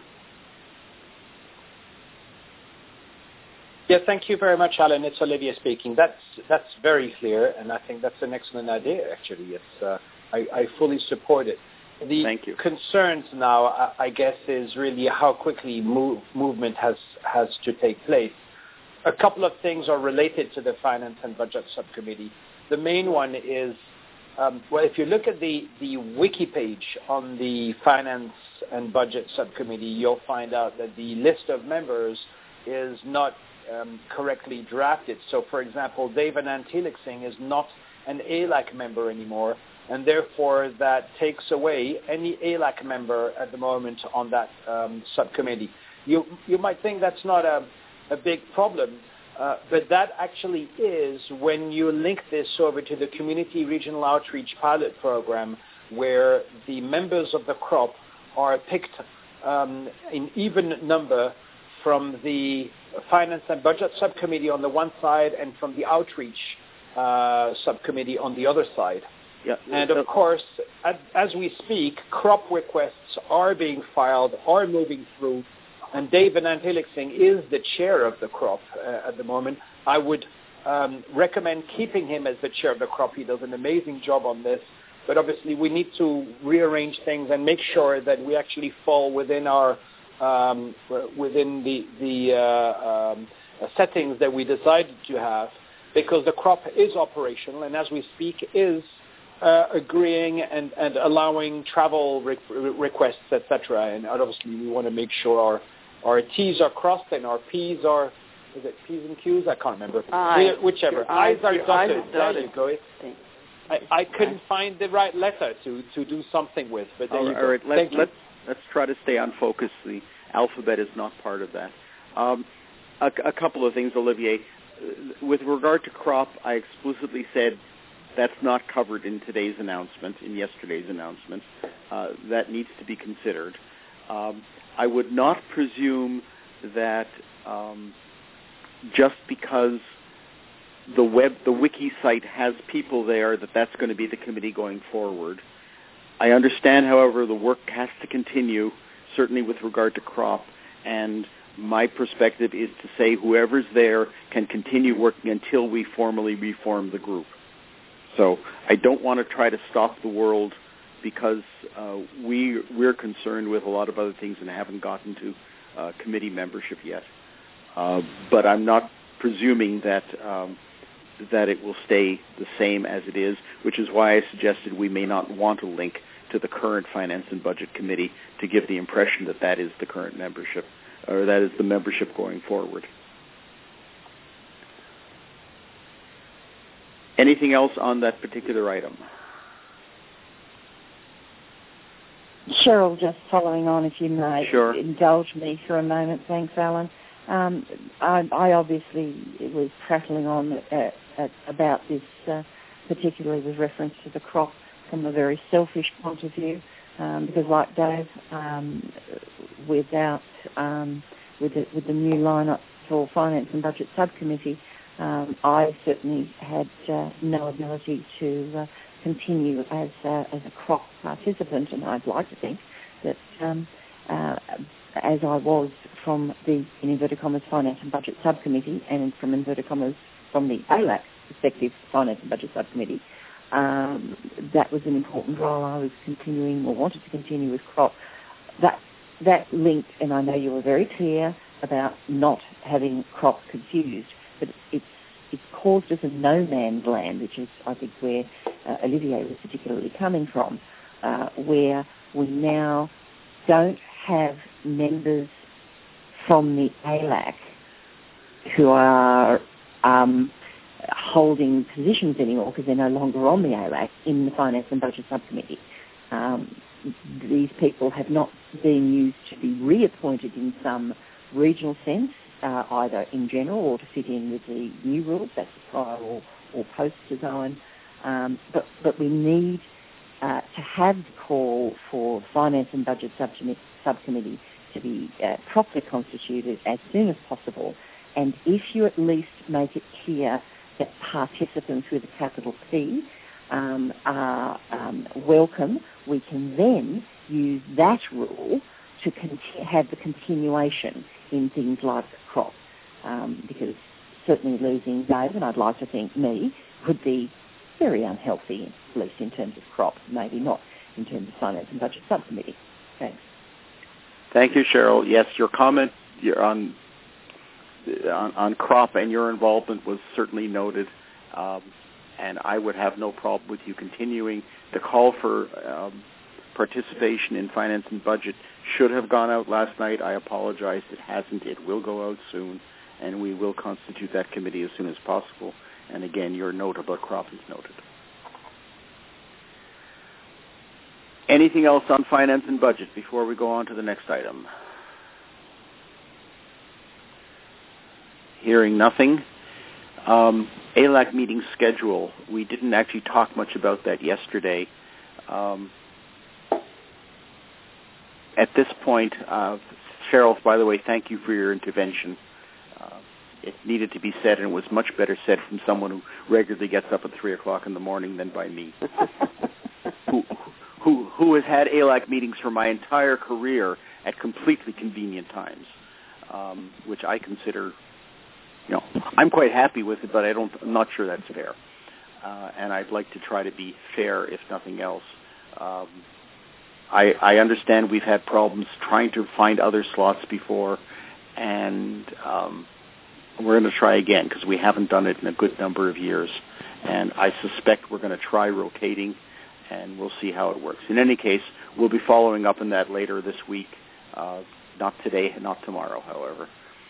Yes, thank you very much, Alan. It's Olivier speaking. That's very clear, and I think that's an excellent idea, actually. I fully support it. Thank you. Concerns now, I guess, is really how quickly movement has to take place. A couple of things are related to the Finance and Budget Subcommittee. The main one is, if you look at the wiki page on the Finance and Budget Subcommittee, you'll find out that the list of members is not correctly drafted. So, for example, David Antilixing is not an ALAC member anymore, and therefore that takes away any ALAC member at the moment on that subcommittee. You might think that's not a big problem, but that actually is when you link this over to the Community Regional Outreach Pilot Program, where the members of the CROP are picked in even number from the Finance and Budget Subcommittee on the one side and from the Outreach Subcommittee on the other side. Yeah. And of course, as we speak, CROP requests are being filed, are moving through, and David Antilixing is the chair of the CROP at the moment. I would recommend keeping him as the chair of the CROP. He does an amazing job on this, but obviously we need to rearrange things and make sure that we actually fall within our within the settings that we decided to have, because the CROP is operational and as we speak is agreeing and allowing travel requests, etc. And obviously we want to make sure our T's are crossed and our P's are, is it P's and Q's? I can't remember. Whichever. I's are dotted. There you go. I couldn't find the right letter to do something with, but there you go. All right, let's try to stay on focus. The alphabet is not part of that. A couple of things, Olivier. With regard to CROP, I explicitly said that's not covered in today's announcement, in yesterday's announcement. That needs to be considered. I would not presume that just because the wiki site has people there that's going to be the committee going forward. I understand, however, the work has to continue, certainly with regard to crop, and my perspective is to say whoever's there can continue working until we formally reform the group. So I don't want to try to stop the world because we're concerned with a lot of other things and haven't gotten to committee membership yet. But I'm not presuming that it will stay the same as it is, which is why I suggested we may not want a link to the current Finance and Budget Committee to give the impression that that is the current membership, or that is the membership going forward. Anything else on that particular item? Cheryl, just following on, if you may, sure. Indulge me for a moment. Thanks, Alan. I obviously was prattling on about this, particularly with reference to the crop from a very selfish point of view, because like Dave, with the new lineup for Finance and Budget Subcommittee, I certainly had no ability to continue as a crop participant, and I'd like to think that as I was from the, in inverted commas, Finance and Budget Subcommittee, and from inverted commas from the ALAC perspective, Finance and Budget Subcommittee, that was an important role I was continuing or wanted to continue with crop. That linked, and I know you were very clear about not having crop confused, but it's caused us a no man's land, which is, I think, where Olivier was particularly coming from, where we now don't have members from the ALAC who are holding positions anymore because they're no longer on the ALAC in the Finance and Budget Subcommittee. These people have not been used to be reappointed in some regional sense, either in general or to fit in with the new rules, that's the trial or post design. But we need to have the call for Finance and Budget Subcommittee to be properly constituted as soon as possible. And if you at least make it clear that participants with a capital P are welcome, we can then use that rule to have the continuation in things like crop, because certainly losing Dave, and I'd like to think me, would be very unhealthy, at least in terms of crop, maybe not in terms of Finance and Budget Subcommittee. Thanks. Thank you, Cheryl. Yes, your comment on crop and your involvement was certainly noted, and I would have no problem with you continuing. The call for participation in Finance and Budget should have gone out last night. I apologize, it hasn't. It will go out soon, and we will constitute that committee as soon as possible. And again, your note about crop is noted. Anything else on Finance and Budget before we go on to the next item? Hearing nothing. ALAC meeting schedule. We didn't actually talk much about that yesterday. At this point, Cheryl, by the way, thank you for your intervention. It needed to be said, and it was much better said from someone who regularly gets up at 3 o'clock in the morning than by me, who has had ALAC meetings for my entire career at completely convenient times, which I consider, I'm quite happy with it, but I'm not sure that's fair. And I'd like to try to be fair, if nothing else. I understand we've had problems trying to find other slots before, and we're going to try again because we haven't done it in a good number of years. And I suspect we're going to try rotating, and we'll see how it works. In any case, we'll be following up on that later this week, not today, not tomorrow, however.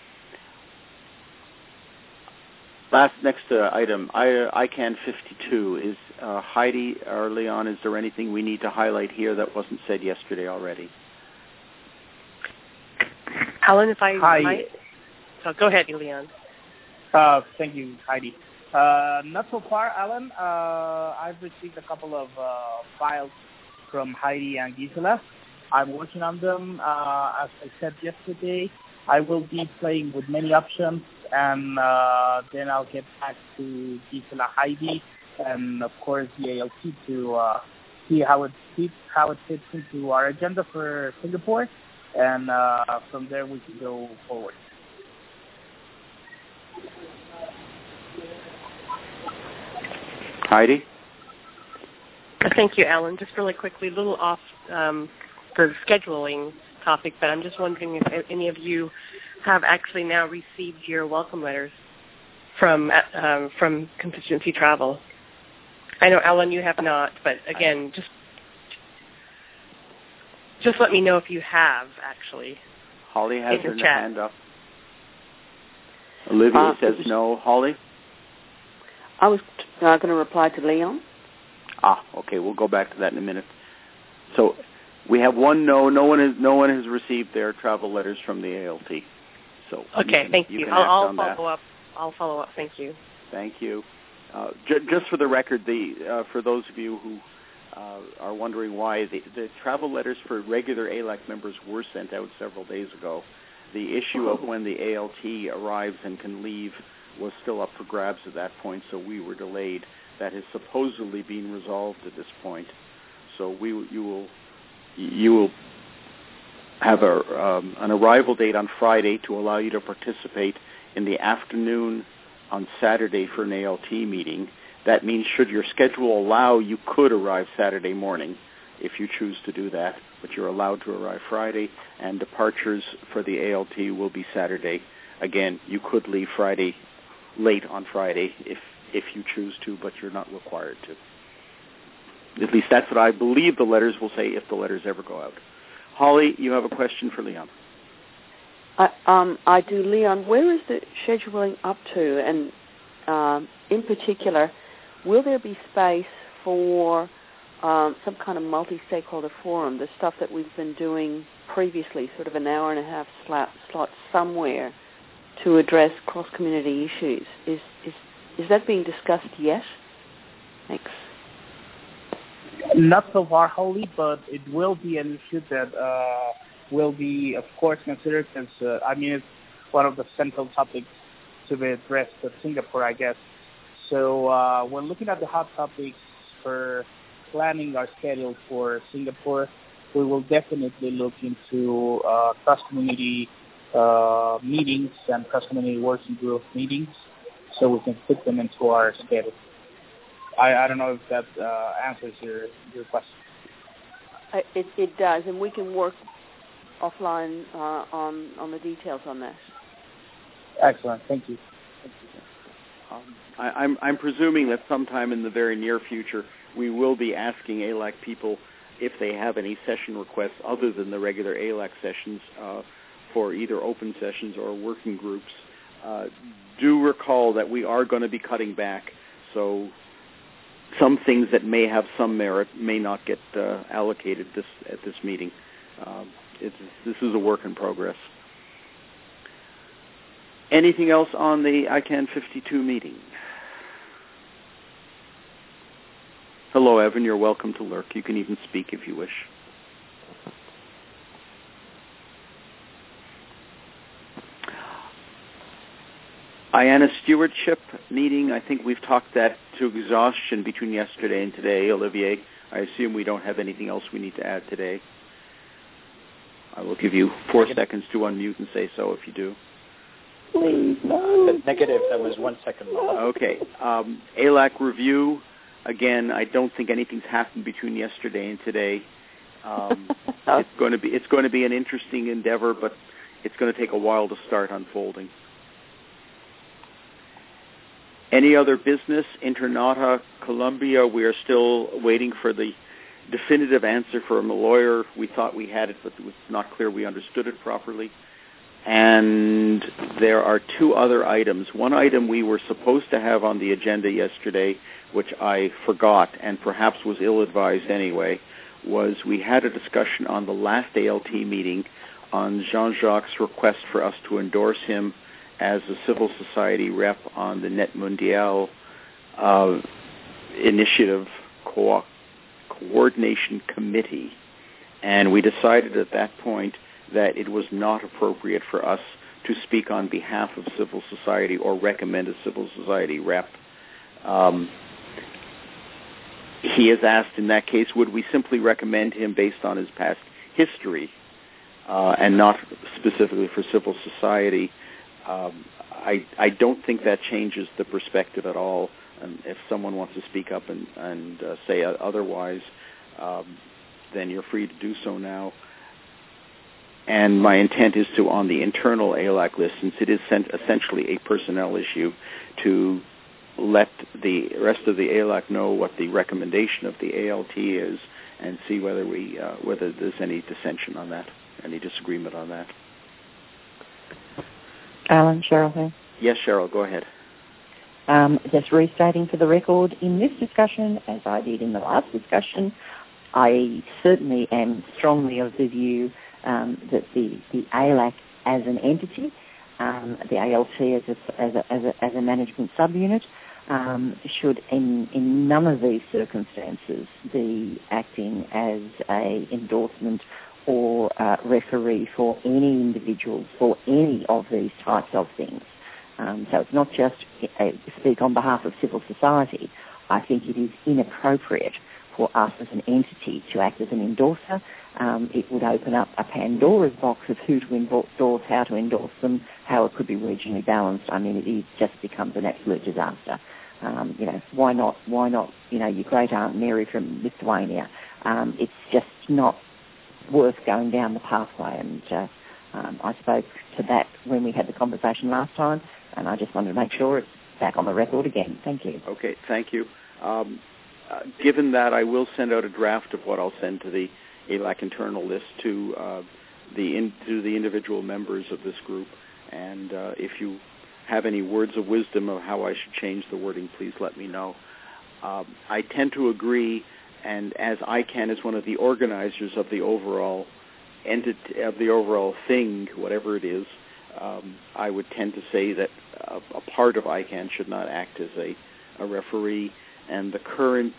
Next item, ICANN 52. Is Heidi or Leon, is there anything we need to highlight here that wasn't said yesterday already? Alan, if I Hi. might. So go ahead, Leon. Thank you, Heidi. Not so far, Alan. I've received a couple of files from Heidi and Gisela. I'm working on them. As I said yesterday, I will be playing with many options, and then I'll get back to Gisela, Heidi, and of course the ALT to see how it fits into our agenda for Singapore, and from there we can go forward. Heidi? Thank you, Alan. Just really quickly, a little off the scheduling topic, but I'm just wondering if any of you have actually now received your welcome letters from Constituency Travel. I know, Alan, you have not, but again, just let me know if you have, actually. Holly has her hand up. Olivia says no. Holly? I was going to reply to Leon. Okay. We'll go back to that in a minute. So we have one no. No one has received their travel letters from the ALT. So okay, thank you. I'll follow up. I'll follow up. Thank you. Thank you. Just for the record, for those of you who are wondering why the travel letters for regular ALAC members were sent out several days ago, the issue of when the ALT arrives and can leave was still up for grabs at that point, so we were delayed. That has supposedly been resolved at this point. So you will have an arrival date on Friday to allow you to participate in the afternoon on Saturday for an ALT meeting. That means should your schedule allow, you could arrive Saturday morning if you choose to do that, but you're allowed to arrive Friday, and departures for the ALT will be Saturday. Again, you could leave Friday late on Friday if you choose to, but you're not required to. At least that's what I believe the letters will say if the letters ever go out. Holly, you have a question for Leon. I do. Leon, where is the scheduling up to? And in particular, will there be space for some kind of multi-stakeholder forum, the stuff that we've been doing previously, sort of an hour and a half slot somewhere to address cross-community issues? Is that being discussed yet? Thanks. Not so far, Holly, but it will be an issue that will be, of course, considered as, it's one of the central topics to be addressed at Singapore, I guess. So we're looking at the hot topics for planning our schedule for Singapore. We will definitely look into cross-community meetings and cross-community working group meetings so we can fit them into our schedule. I don't know if that answers your question. It does, and we can work offline on the details on that. Excellent. Thank you. I'm presuming that sometime in the very near future we will be asking ALAC people if they have any session requests other than the regular ALAC sessions for either open sessions or working groups. Do recall that we are going to be cutting back, so some things that may have some merit may not get allocated at this meeting. This is a work in progress. Anything else on the ICANN 52 meeting? Hello, Evan. You're welcome to lurk. You can even speak if you wish. IANA stewardship meeting, I think we've talked that to exhaustion between yesterday and today. Olivier, I assume we don't have anything else we need to add today. I will give you 4 seconds to unmute and say so if you do. Please, no. Negative, that was 1 second long. Okay. ALAC review, again, I don't think anything's happened between yesterday and today. It's going to be an interesting endeavor, but it's going to take a while to start unfolding. Any other business? Internata, Colombia, we are still waiting for the definitive answer from a lawyer. We thought we had it, but it was not clear we understood it properly. And there are 2 other items. One item we were supposed to have on the agenda yesterday, which I forgot and perhaps was ill-advised anyway, was we had a discussion on the last ALT meeting on Jean-Jacques' request for us to endorse him as a civil society rep on the Net Mundial Initiative Coordination Committee. And we decided at that point that it was not appropriate for us to speak on behalf of civil society or recommend a civil society rep. He has asked in that case, would we simply recommend him based on his past history and not specifically for civil society? I don't think that changes the perspective at all. And if someone wants to speak up and say otherwise, then you're free to do so now. And my intent is to, on the internal ALAC list, since it is essentially a personnel issue, to let the rest of the ALAC know what the recommendation of the ALT is and see whether there's any dissension on that, any disagreement on that. Alan, Cheryl here. Yes, Cheryl, go ahead. Just restating for the record, in this discussion, as I did in the last discussion, I certainly am strongly of the view that the ALAC as an entity, the ALT as a management subunit, should in none of these circumstances be acting as a endorsement or referee for any individuals for any of these types of things. So it's not just speak on behalf of civil society. I think it is inappropriate for us as an entity to act as an endorser. It would open up a Pandora's box of who to endorse, how to endorse them, how it could be regionally balanced. I mean, it just becomes an absolute disaster. Why not, your great Aunt Mary from Lithuania? It's just not worth going down the pathway. And I spoke to that when we had the conversation last time, and I just wanted to make sure it's back on the record again. Thank you. Okay, thank you. Given that, I will send out a draft of what I'll send to the ALAC internal list to the individual members of this group. And if you have any words of wisdom of how I should change the wording, please let me know. I tend to agree, and as ICANN is one of the organizers of the overall entity, of the overall thing, whatever it is, I would tend to say that a part of ICANN should not act as a referee. And the current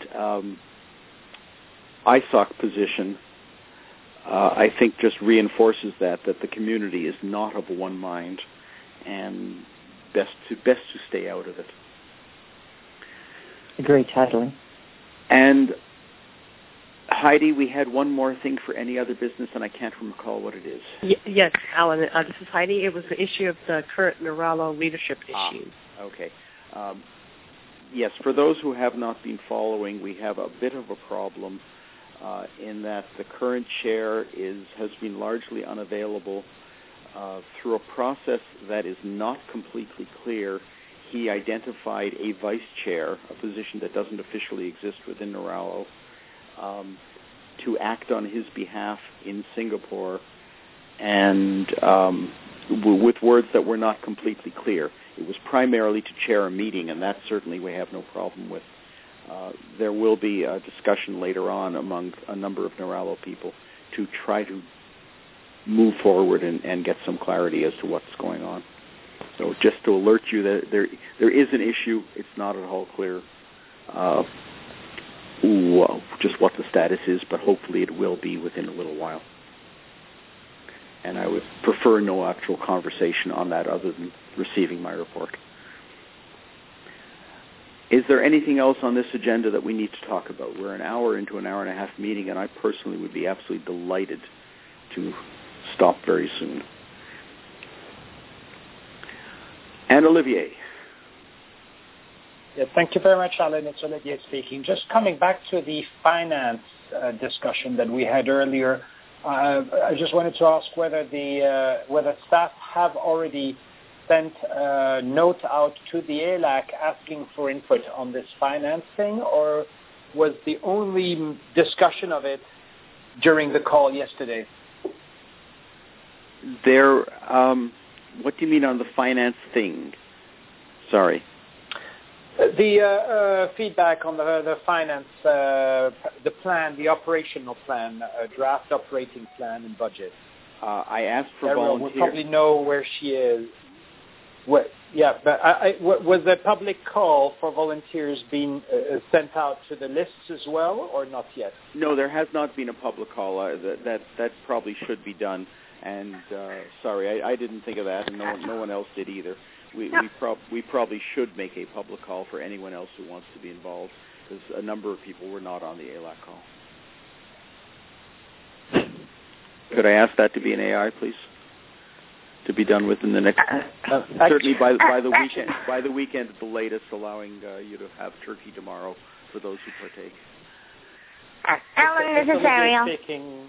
ISOC position, I think, just reinforces that the community is not of one mind, and best to stay out of it. Agree totally. And Heidi, we had one more thing for any other business, and I can't recall what it is. Yes, Alan, this is Heidi. It was the issue of the current Neuralo leadership issue. Okay. Yes, for those who have not been following, we have a bit of a problem in that the current chair has been largely unavailable through a process that is not completely clear. He identified a vice chair, a position that doesn't officially exist within Neuralo, to act on his behalf in Singapore, and with words that were not completely clear. It was primarily to chair a meeting, and that certainly we have no problem with. There will be a discussion later on among a number of Neuralo people to try to move forward and get some clarity as to what's going on. So just to alert you that there is an issue. It's not at all clear just what the status is, but hopefully it will be within a little while. And I would prefer no actual conversation on that other than receiving my report. Is there anything else on this agenda that we need to talk about? We're an hour into an hour and a half meeting, and I personally would be absolutely delighted to stop very soon. And Olivier. Yeah, thank you very much, Alan. It's Olivier speaking. Just coming back to the finance discussion that we had earlier, I just wanted to ask whether staff have already sent a note out to the ALAC asking for input on this financing, or was the only discussion of it during the call yesterday? What do you mean on the finance thing? Sorry. The feedback on the finance, the plan, the operational plan, draft operating plan and budget. I asked for Everyone volunteers. will probably know where she is. But was the public call for volunteers being sent out to the lists as well, or not yet? No, there has not been a public call. That probably should be done. And sorry, I didn't think of that, and no one else did either. We probably should make a public call for anyone else who wants to be involved, because a number of people were not on the ALAC call. Could I ask that to be an AI, please? To be done within the next, certainly by the weekend at the latest, allowing you to have turkey tomorrow for those who partake. Alan, this is Ariel. Speaking.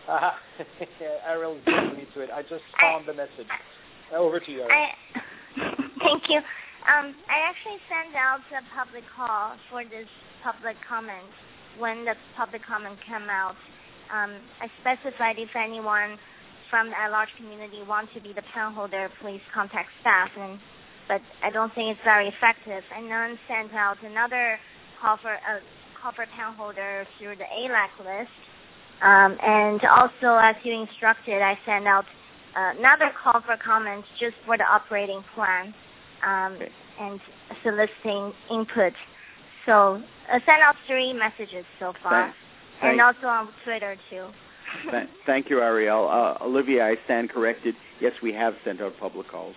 Ariel beat me to it. I just found the message. Over to you, Ariel. Thank you. I actually sent out a public call for this public comment. When the public comment came out, I specified if anyone from the at-large community wants to be the pen holder, please contact staff. But I don't think it's very effective. And then sent out another call for pen holder through the ALAC list. And also, as you instructed, I sent out another call for comments just for the operating plan and soliciting input. So I sent out 3 messages so far, and also on Twitter too. Thank you, Ariel. Olivia, I stand corrected. Yes, we have sent out public calls.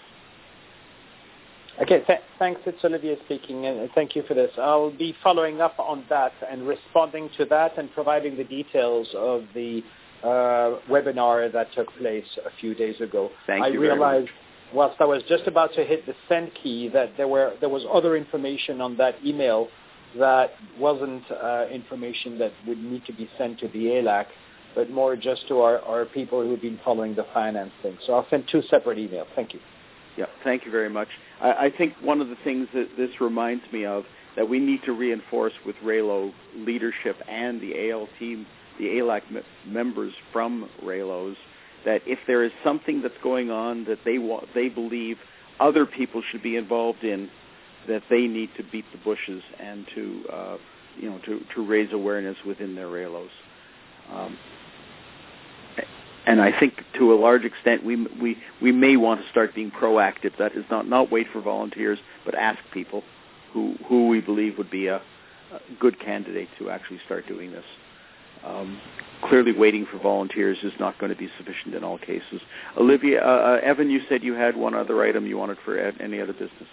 Okay, thanks. It's Olivia speaking, and thank you for this. I'll be following up on that and responding to that and providing the details of the webinar that took place a few days ago. Thank you. I realized, whilst I was just about to hit the send key, that there was other information on that email that wasn't information that would need to be sent to the ALAC, but more just to our people who have been following the finance thing. So I'll send 2 separate emails. Thank you. Yeah, thank you very much. I think one of the things that this reminds me of that we need to reinforce with RAILO leadership and the ALAC members from RAILOs, that if there is something that's going on that they believe other people should be involved in, that they need to beat the bushes and to raise awareness within their RAILOs. And I think to a large extent we may want to start being proactive. That is not wait for volunteers, but ask people who we believe would be a good candidate to actually start doing this. Clearly waiting for volunteers is not going to be sufficient in all cases. Olivia, Evan, you said you had one other item you wanted for any other business.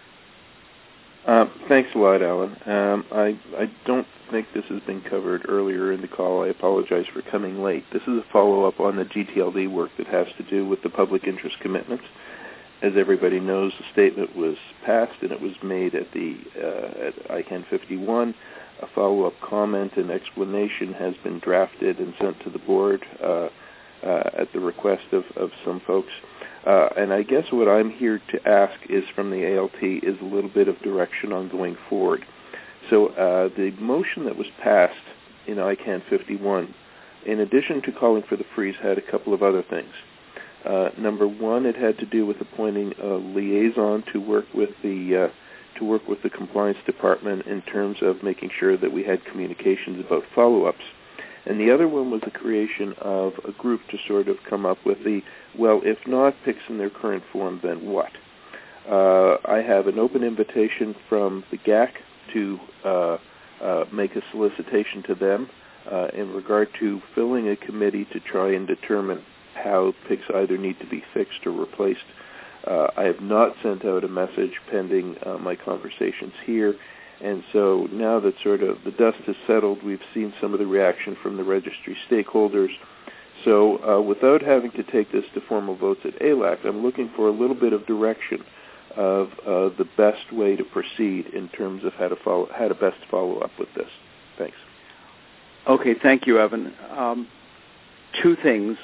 Thanks a lot, Alan. I don't think this has been covered earlier in the call. I apologize for coming late. This is a follow-up on the GTLD work that has to do with the public interest commitments. As everybody knows, the statement was passed and it was made at ICANN 51. A follow-up comment and explanation has been drafted and sent to the board at the request of some folks. And I guess what I'm here to ask is from the ALT is a little bit of direction on going forward. So the motion that was passed in ICANN 51, in addition to calling for the freeze, had a couple of other things. Number one, it had to do with appointing a liaison to work with the compliance department in terms of making sure that we had communications about follow-ups. And the other one was the creation of a group to sort of come up with if not PICS in their current form, then what? I have an open invitation from the GAC to make a solicitation to them in regard to filling a committee to try and determine how PICS either need to be fixed or replaced. I have not sent out a message pending my conversations here. And so now that sort of the dust has settled, we've seen some of the reaction from the registry stakeholders. So without having to take this to formal votes at ALAC, I'm looking for a little bit of direction of the best way to proceed in terms of how to best follow up with this. Thanks. Okay, thank you, Evan. 2 things.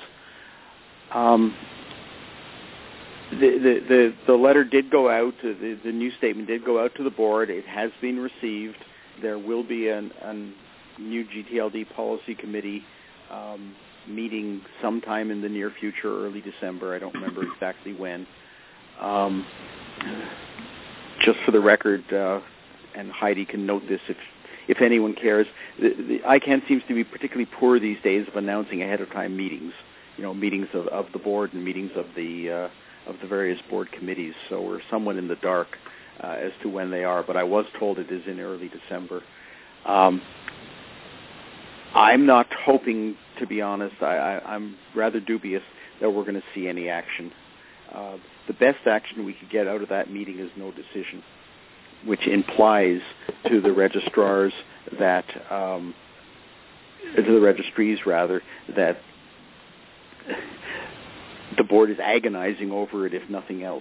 The letter did go out. The new statement did go out to the board. It has been received. There will be a new GTLD policy committee meeting sometime in the near future, early December. I don't remember exactly when. Just for the record, and Heidi can note this if anyone cares, the ICANN seems to be particularly poor these days of announcing ahead of time meetings. Meetings of the board and meetings of the of the various board committees, so we're somewhat in the dark as to when they are, but I was told it is in early December. I'm not hoping, to be honest. I'm rather dubious that we're going to see any action. The best action we could get out of that meeting is no decision, which implies to the registrars that, to the registries rather, that the board is agonizing over it, if nothing else.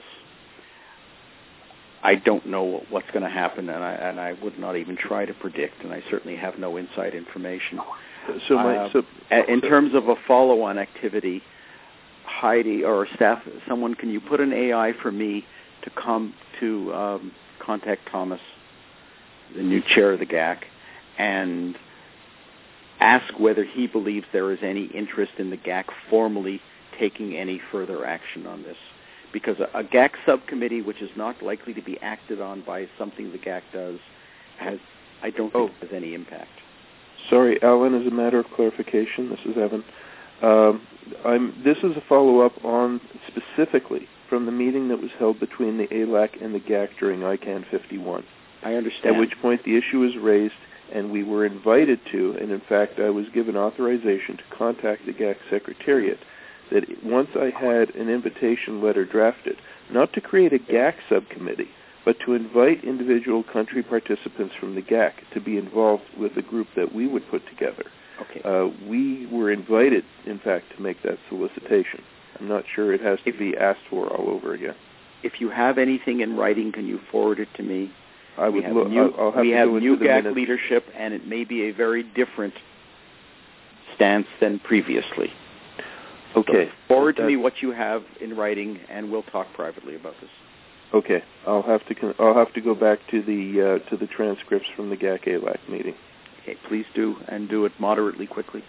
I don't know what's going to happen, and I would not even try to predict, and I certainly have no inside information. In terms of a follow-on activity, Heidi or staff, someone, can you put an AI for me to contact Thomas, the new chair of the GAC, and ask whether he believes there is any interest in the GAC formally taking any further action on this? Because a GAC subcommittee, which is not likely to be acted on by something the GAC does, I don't think has any impact. Sorry, Alan, as a matter of clarification, this is Evan. This is a follow-up on specifically from the meeting that was held between the ALAC and the GAC during ICANN 51. I understand. At which point the issue was raised, and we were invited to, and in fact I was given authorization to contact the GAC Secretariat, that once I had an invitation letter drafted, not to create a GAC subcommittee, but to invite individual country participants from the GAC to be involved with a group that we would put together. Okay. We were invited, in fact, to make that solicitation. I'm not sure it has to be asked for all over again. If you have anything in writing, can you forward it to me? We have new GAC leadership, and it may be a very different stance than previously. Okay. So forward to me what you have in writing, and we'll talk privately about this. Okay. I'll have to go back to the transcripts from the GAC ALAC meeting. Okay. Please do, and do it moderately quickly.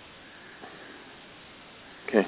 Okay.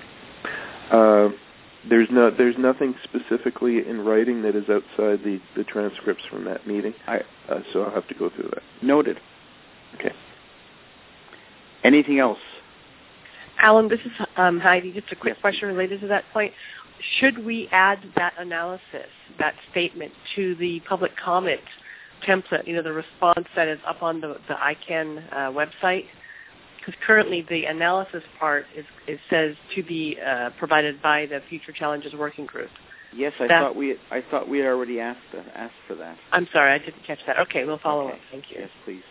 There's nothing specifically in writing that is outside the transcripts from that meeting. So I'll have to go through that. Noted. Okay. Anything else? Alan, this is Heidi. Just a quick question related to that point. Should we add that analysis, that statement, to the public comment template, the response that is up on the ICANN website? Because currently the analysis part says to be provided by the Future Challenges Working Group. Yes, I thought we had already asked for that. I'm sorry, I didn't catch that. Okay, we'll follow up. Thank you. Yes, please.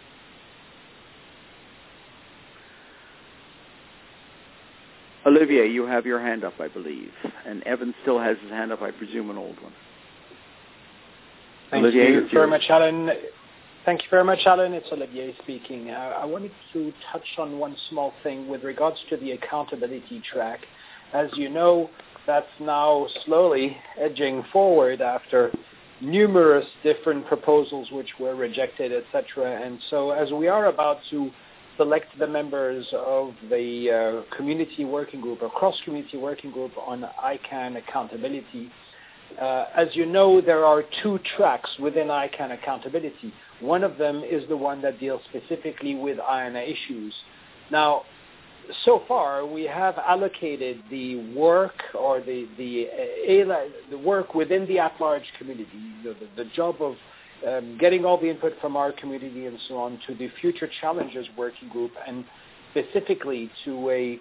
Olivier, you have your hand up, I believe. And Evan still has his hand up, I presume, an old one. Thank you very much, Alan. Thank you very much, Alan. It's Olivier speaking. I wanted to touch on one small thing with regards to the accountability track. As you know, that's now slowly edging forward after numerous different proposals which were rejected, etc. And so as we are about to select the members of the community working group, or cross-community working group on ICANN accountability, as you know, there are two tracks within ICANN accountability. One of them is the one that deals specifically with IANA issues. Now, so far, we have allocated the work or the work within the at-large community, the job of getting all the input from our community and so on, to the Future Challenges Working Group, and specifically to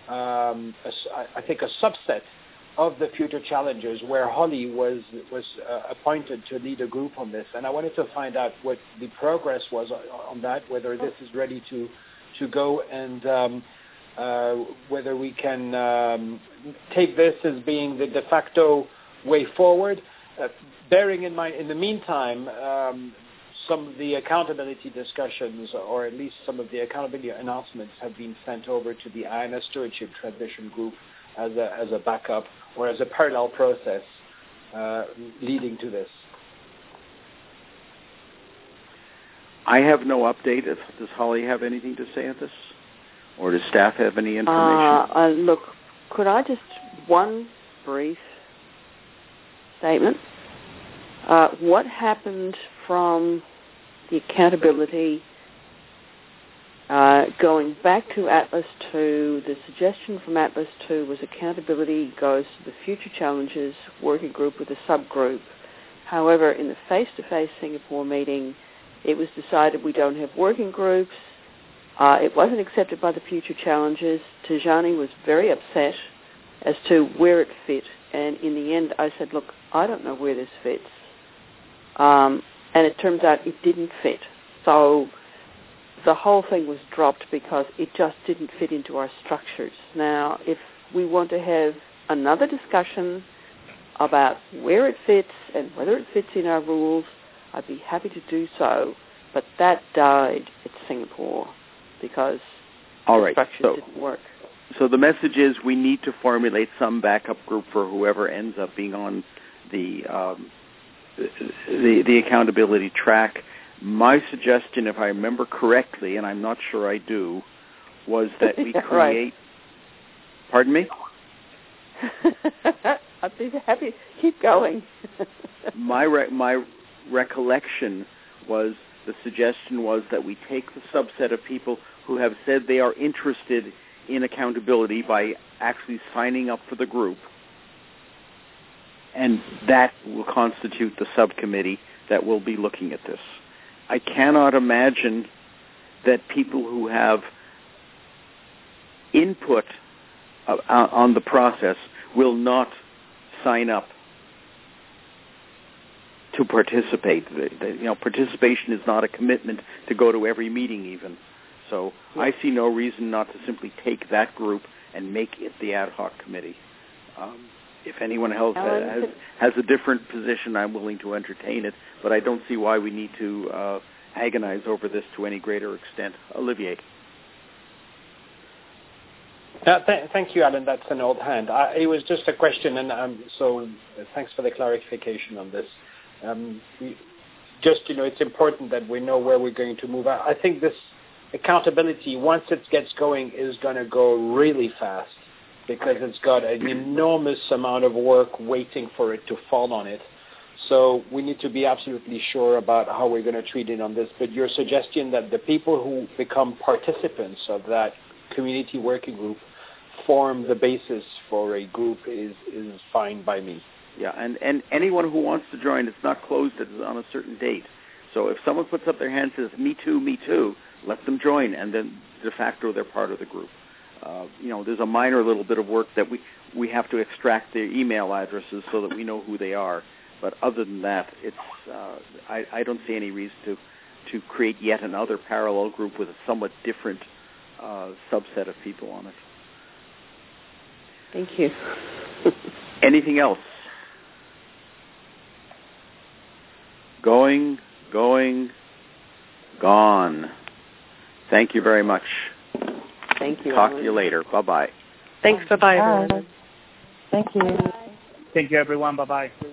I think a subset of the Future Challengers, where Holly was appointed to lead a group on this. And I wanted to find out what the progress was on that, whether this is ready to go, and whether we can take this as being the de facto way forward. Bearing in mind, in the meantime, some of the accountability discussions, or at least some of the accountability announcements, have been sent over to the IANA Stewardship Transition Group as a backup, or as a parallel process leading to this. I have no update. Does Holly have anything to say at this? Or does staff have any information? Look, could I just, one brief statement? What happened from the accountability Going back to Atlas 2, the suggestion from Atlas 2 was accountability goes to the future challenges working group with a subgroup. However, in the face-to-face Singapore meeting, it was decided we don't have working groups. It wasn't accepted by the future challenges. Tijani was very upset as to where it fit. And in the end, I said, look, I don't know where this fits. And it turns out it didn't fit. So the whole thing was dropped because it just didn't fit into our structures. Now, if we want to have another discussion about where it fits and whether it fits in our rules, I'd be happy to do so. But that died at Singapore because the structures didn't work. So the message is we need to formulate some backup group for whoever ends up being on the accountability track. My suggestion, if I remember correctly, and I'm not sure I do, was that we create... Right. Pardon me? I'd be happy. Keep going. My recollection was, the suggestion was that we take the subset of people who have said they are interested in accountability by actually signing up for the group, and that will constitute the subcommittee that will be looking at this. I cannot imagine that people who have input on the process will not sign up to participate. Participation is not a commitment to go to every meeting even. So I see no reason not to simply take that group and make it the ad hoc committee. If anyone else has a different position, I'm willing to entertain it, but I don't see why we need to agonize over this to any greater extent. Olivier. Thank you, Alan. That's an old hand. It was just a question, and so thanks for the clarification on this. It's important that we know where we're going to move. I think this accountability, once it gets going, is going to go really fast because it's got an enormous amount of work waiting for it to fall on it. So we need to be absolutely sure about how we're going to treat it on this. But your suggestion that the people who become participants of that community working group form the basis for a group is fine by me. Yeah, and anyone who wants to join, it's not closed on a certain date. So if someone puts up their hand and says, me too, let them join, and then de facto they're part of the group. There's a minor little bit of work that we have to extract their email addresses so that we know who they are. But other than that, it's I don't see any reason to create yet another parallel group with a somewhat different subset of people on it. Thank you. Anything else? Going, gone. Thank you very much. Thank you. Talk to you later. Bye-bye. Thanks. Bye-bye, everyone. Thank you. Thank you, everyone. Bye-bye.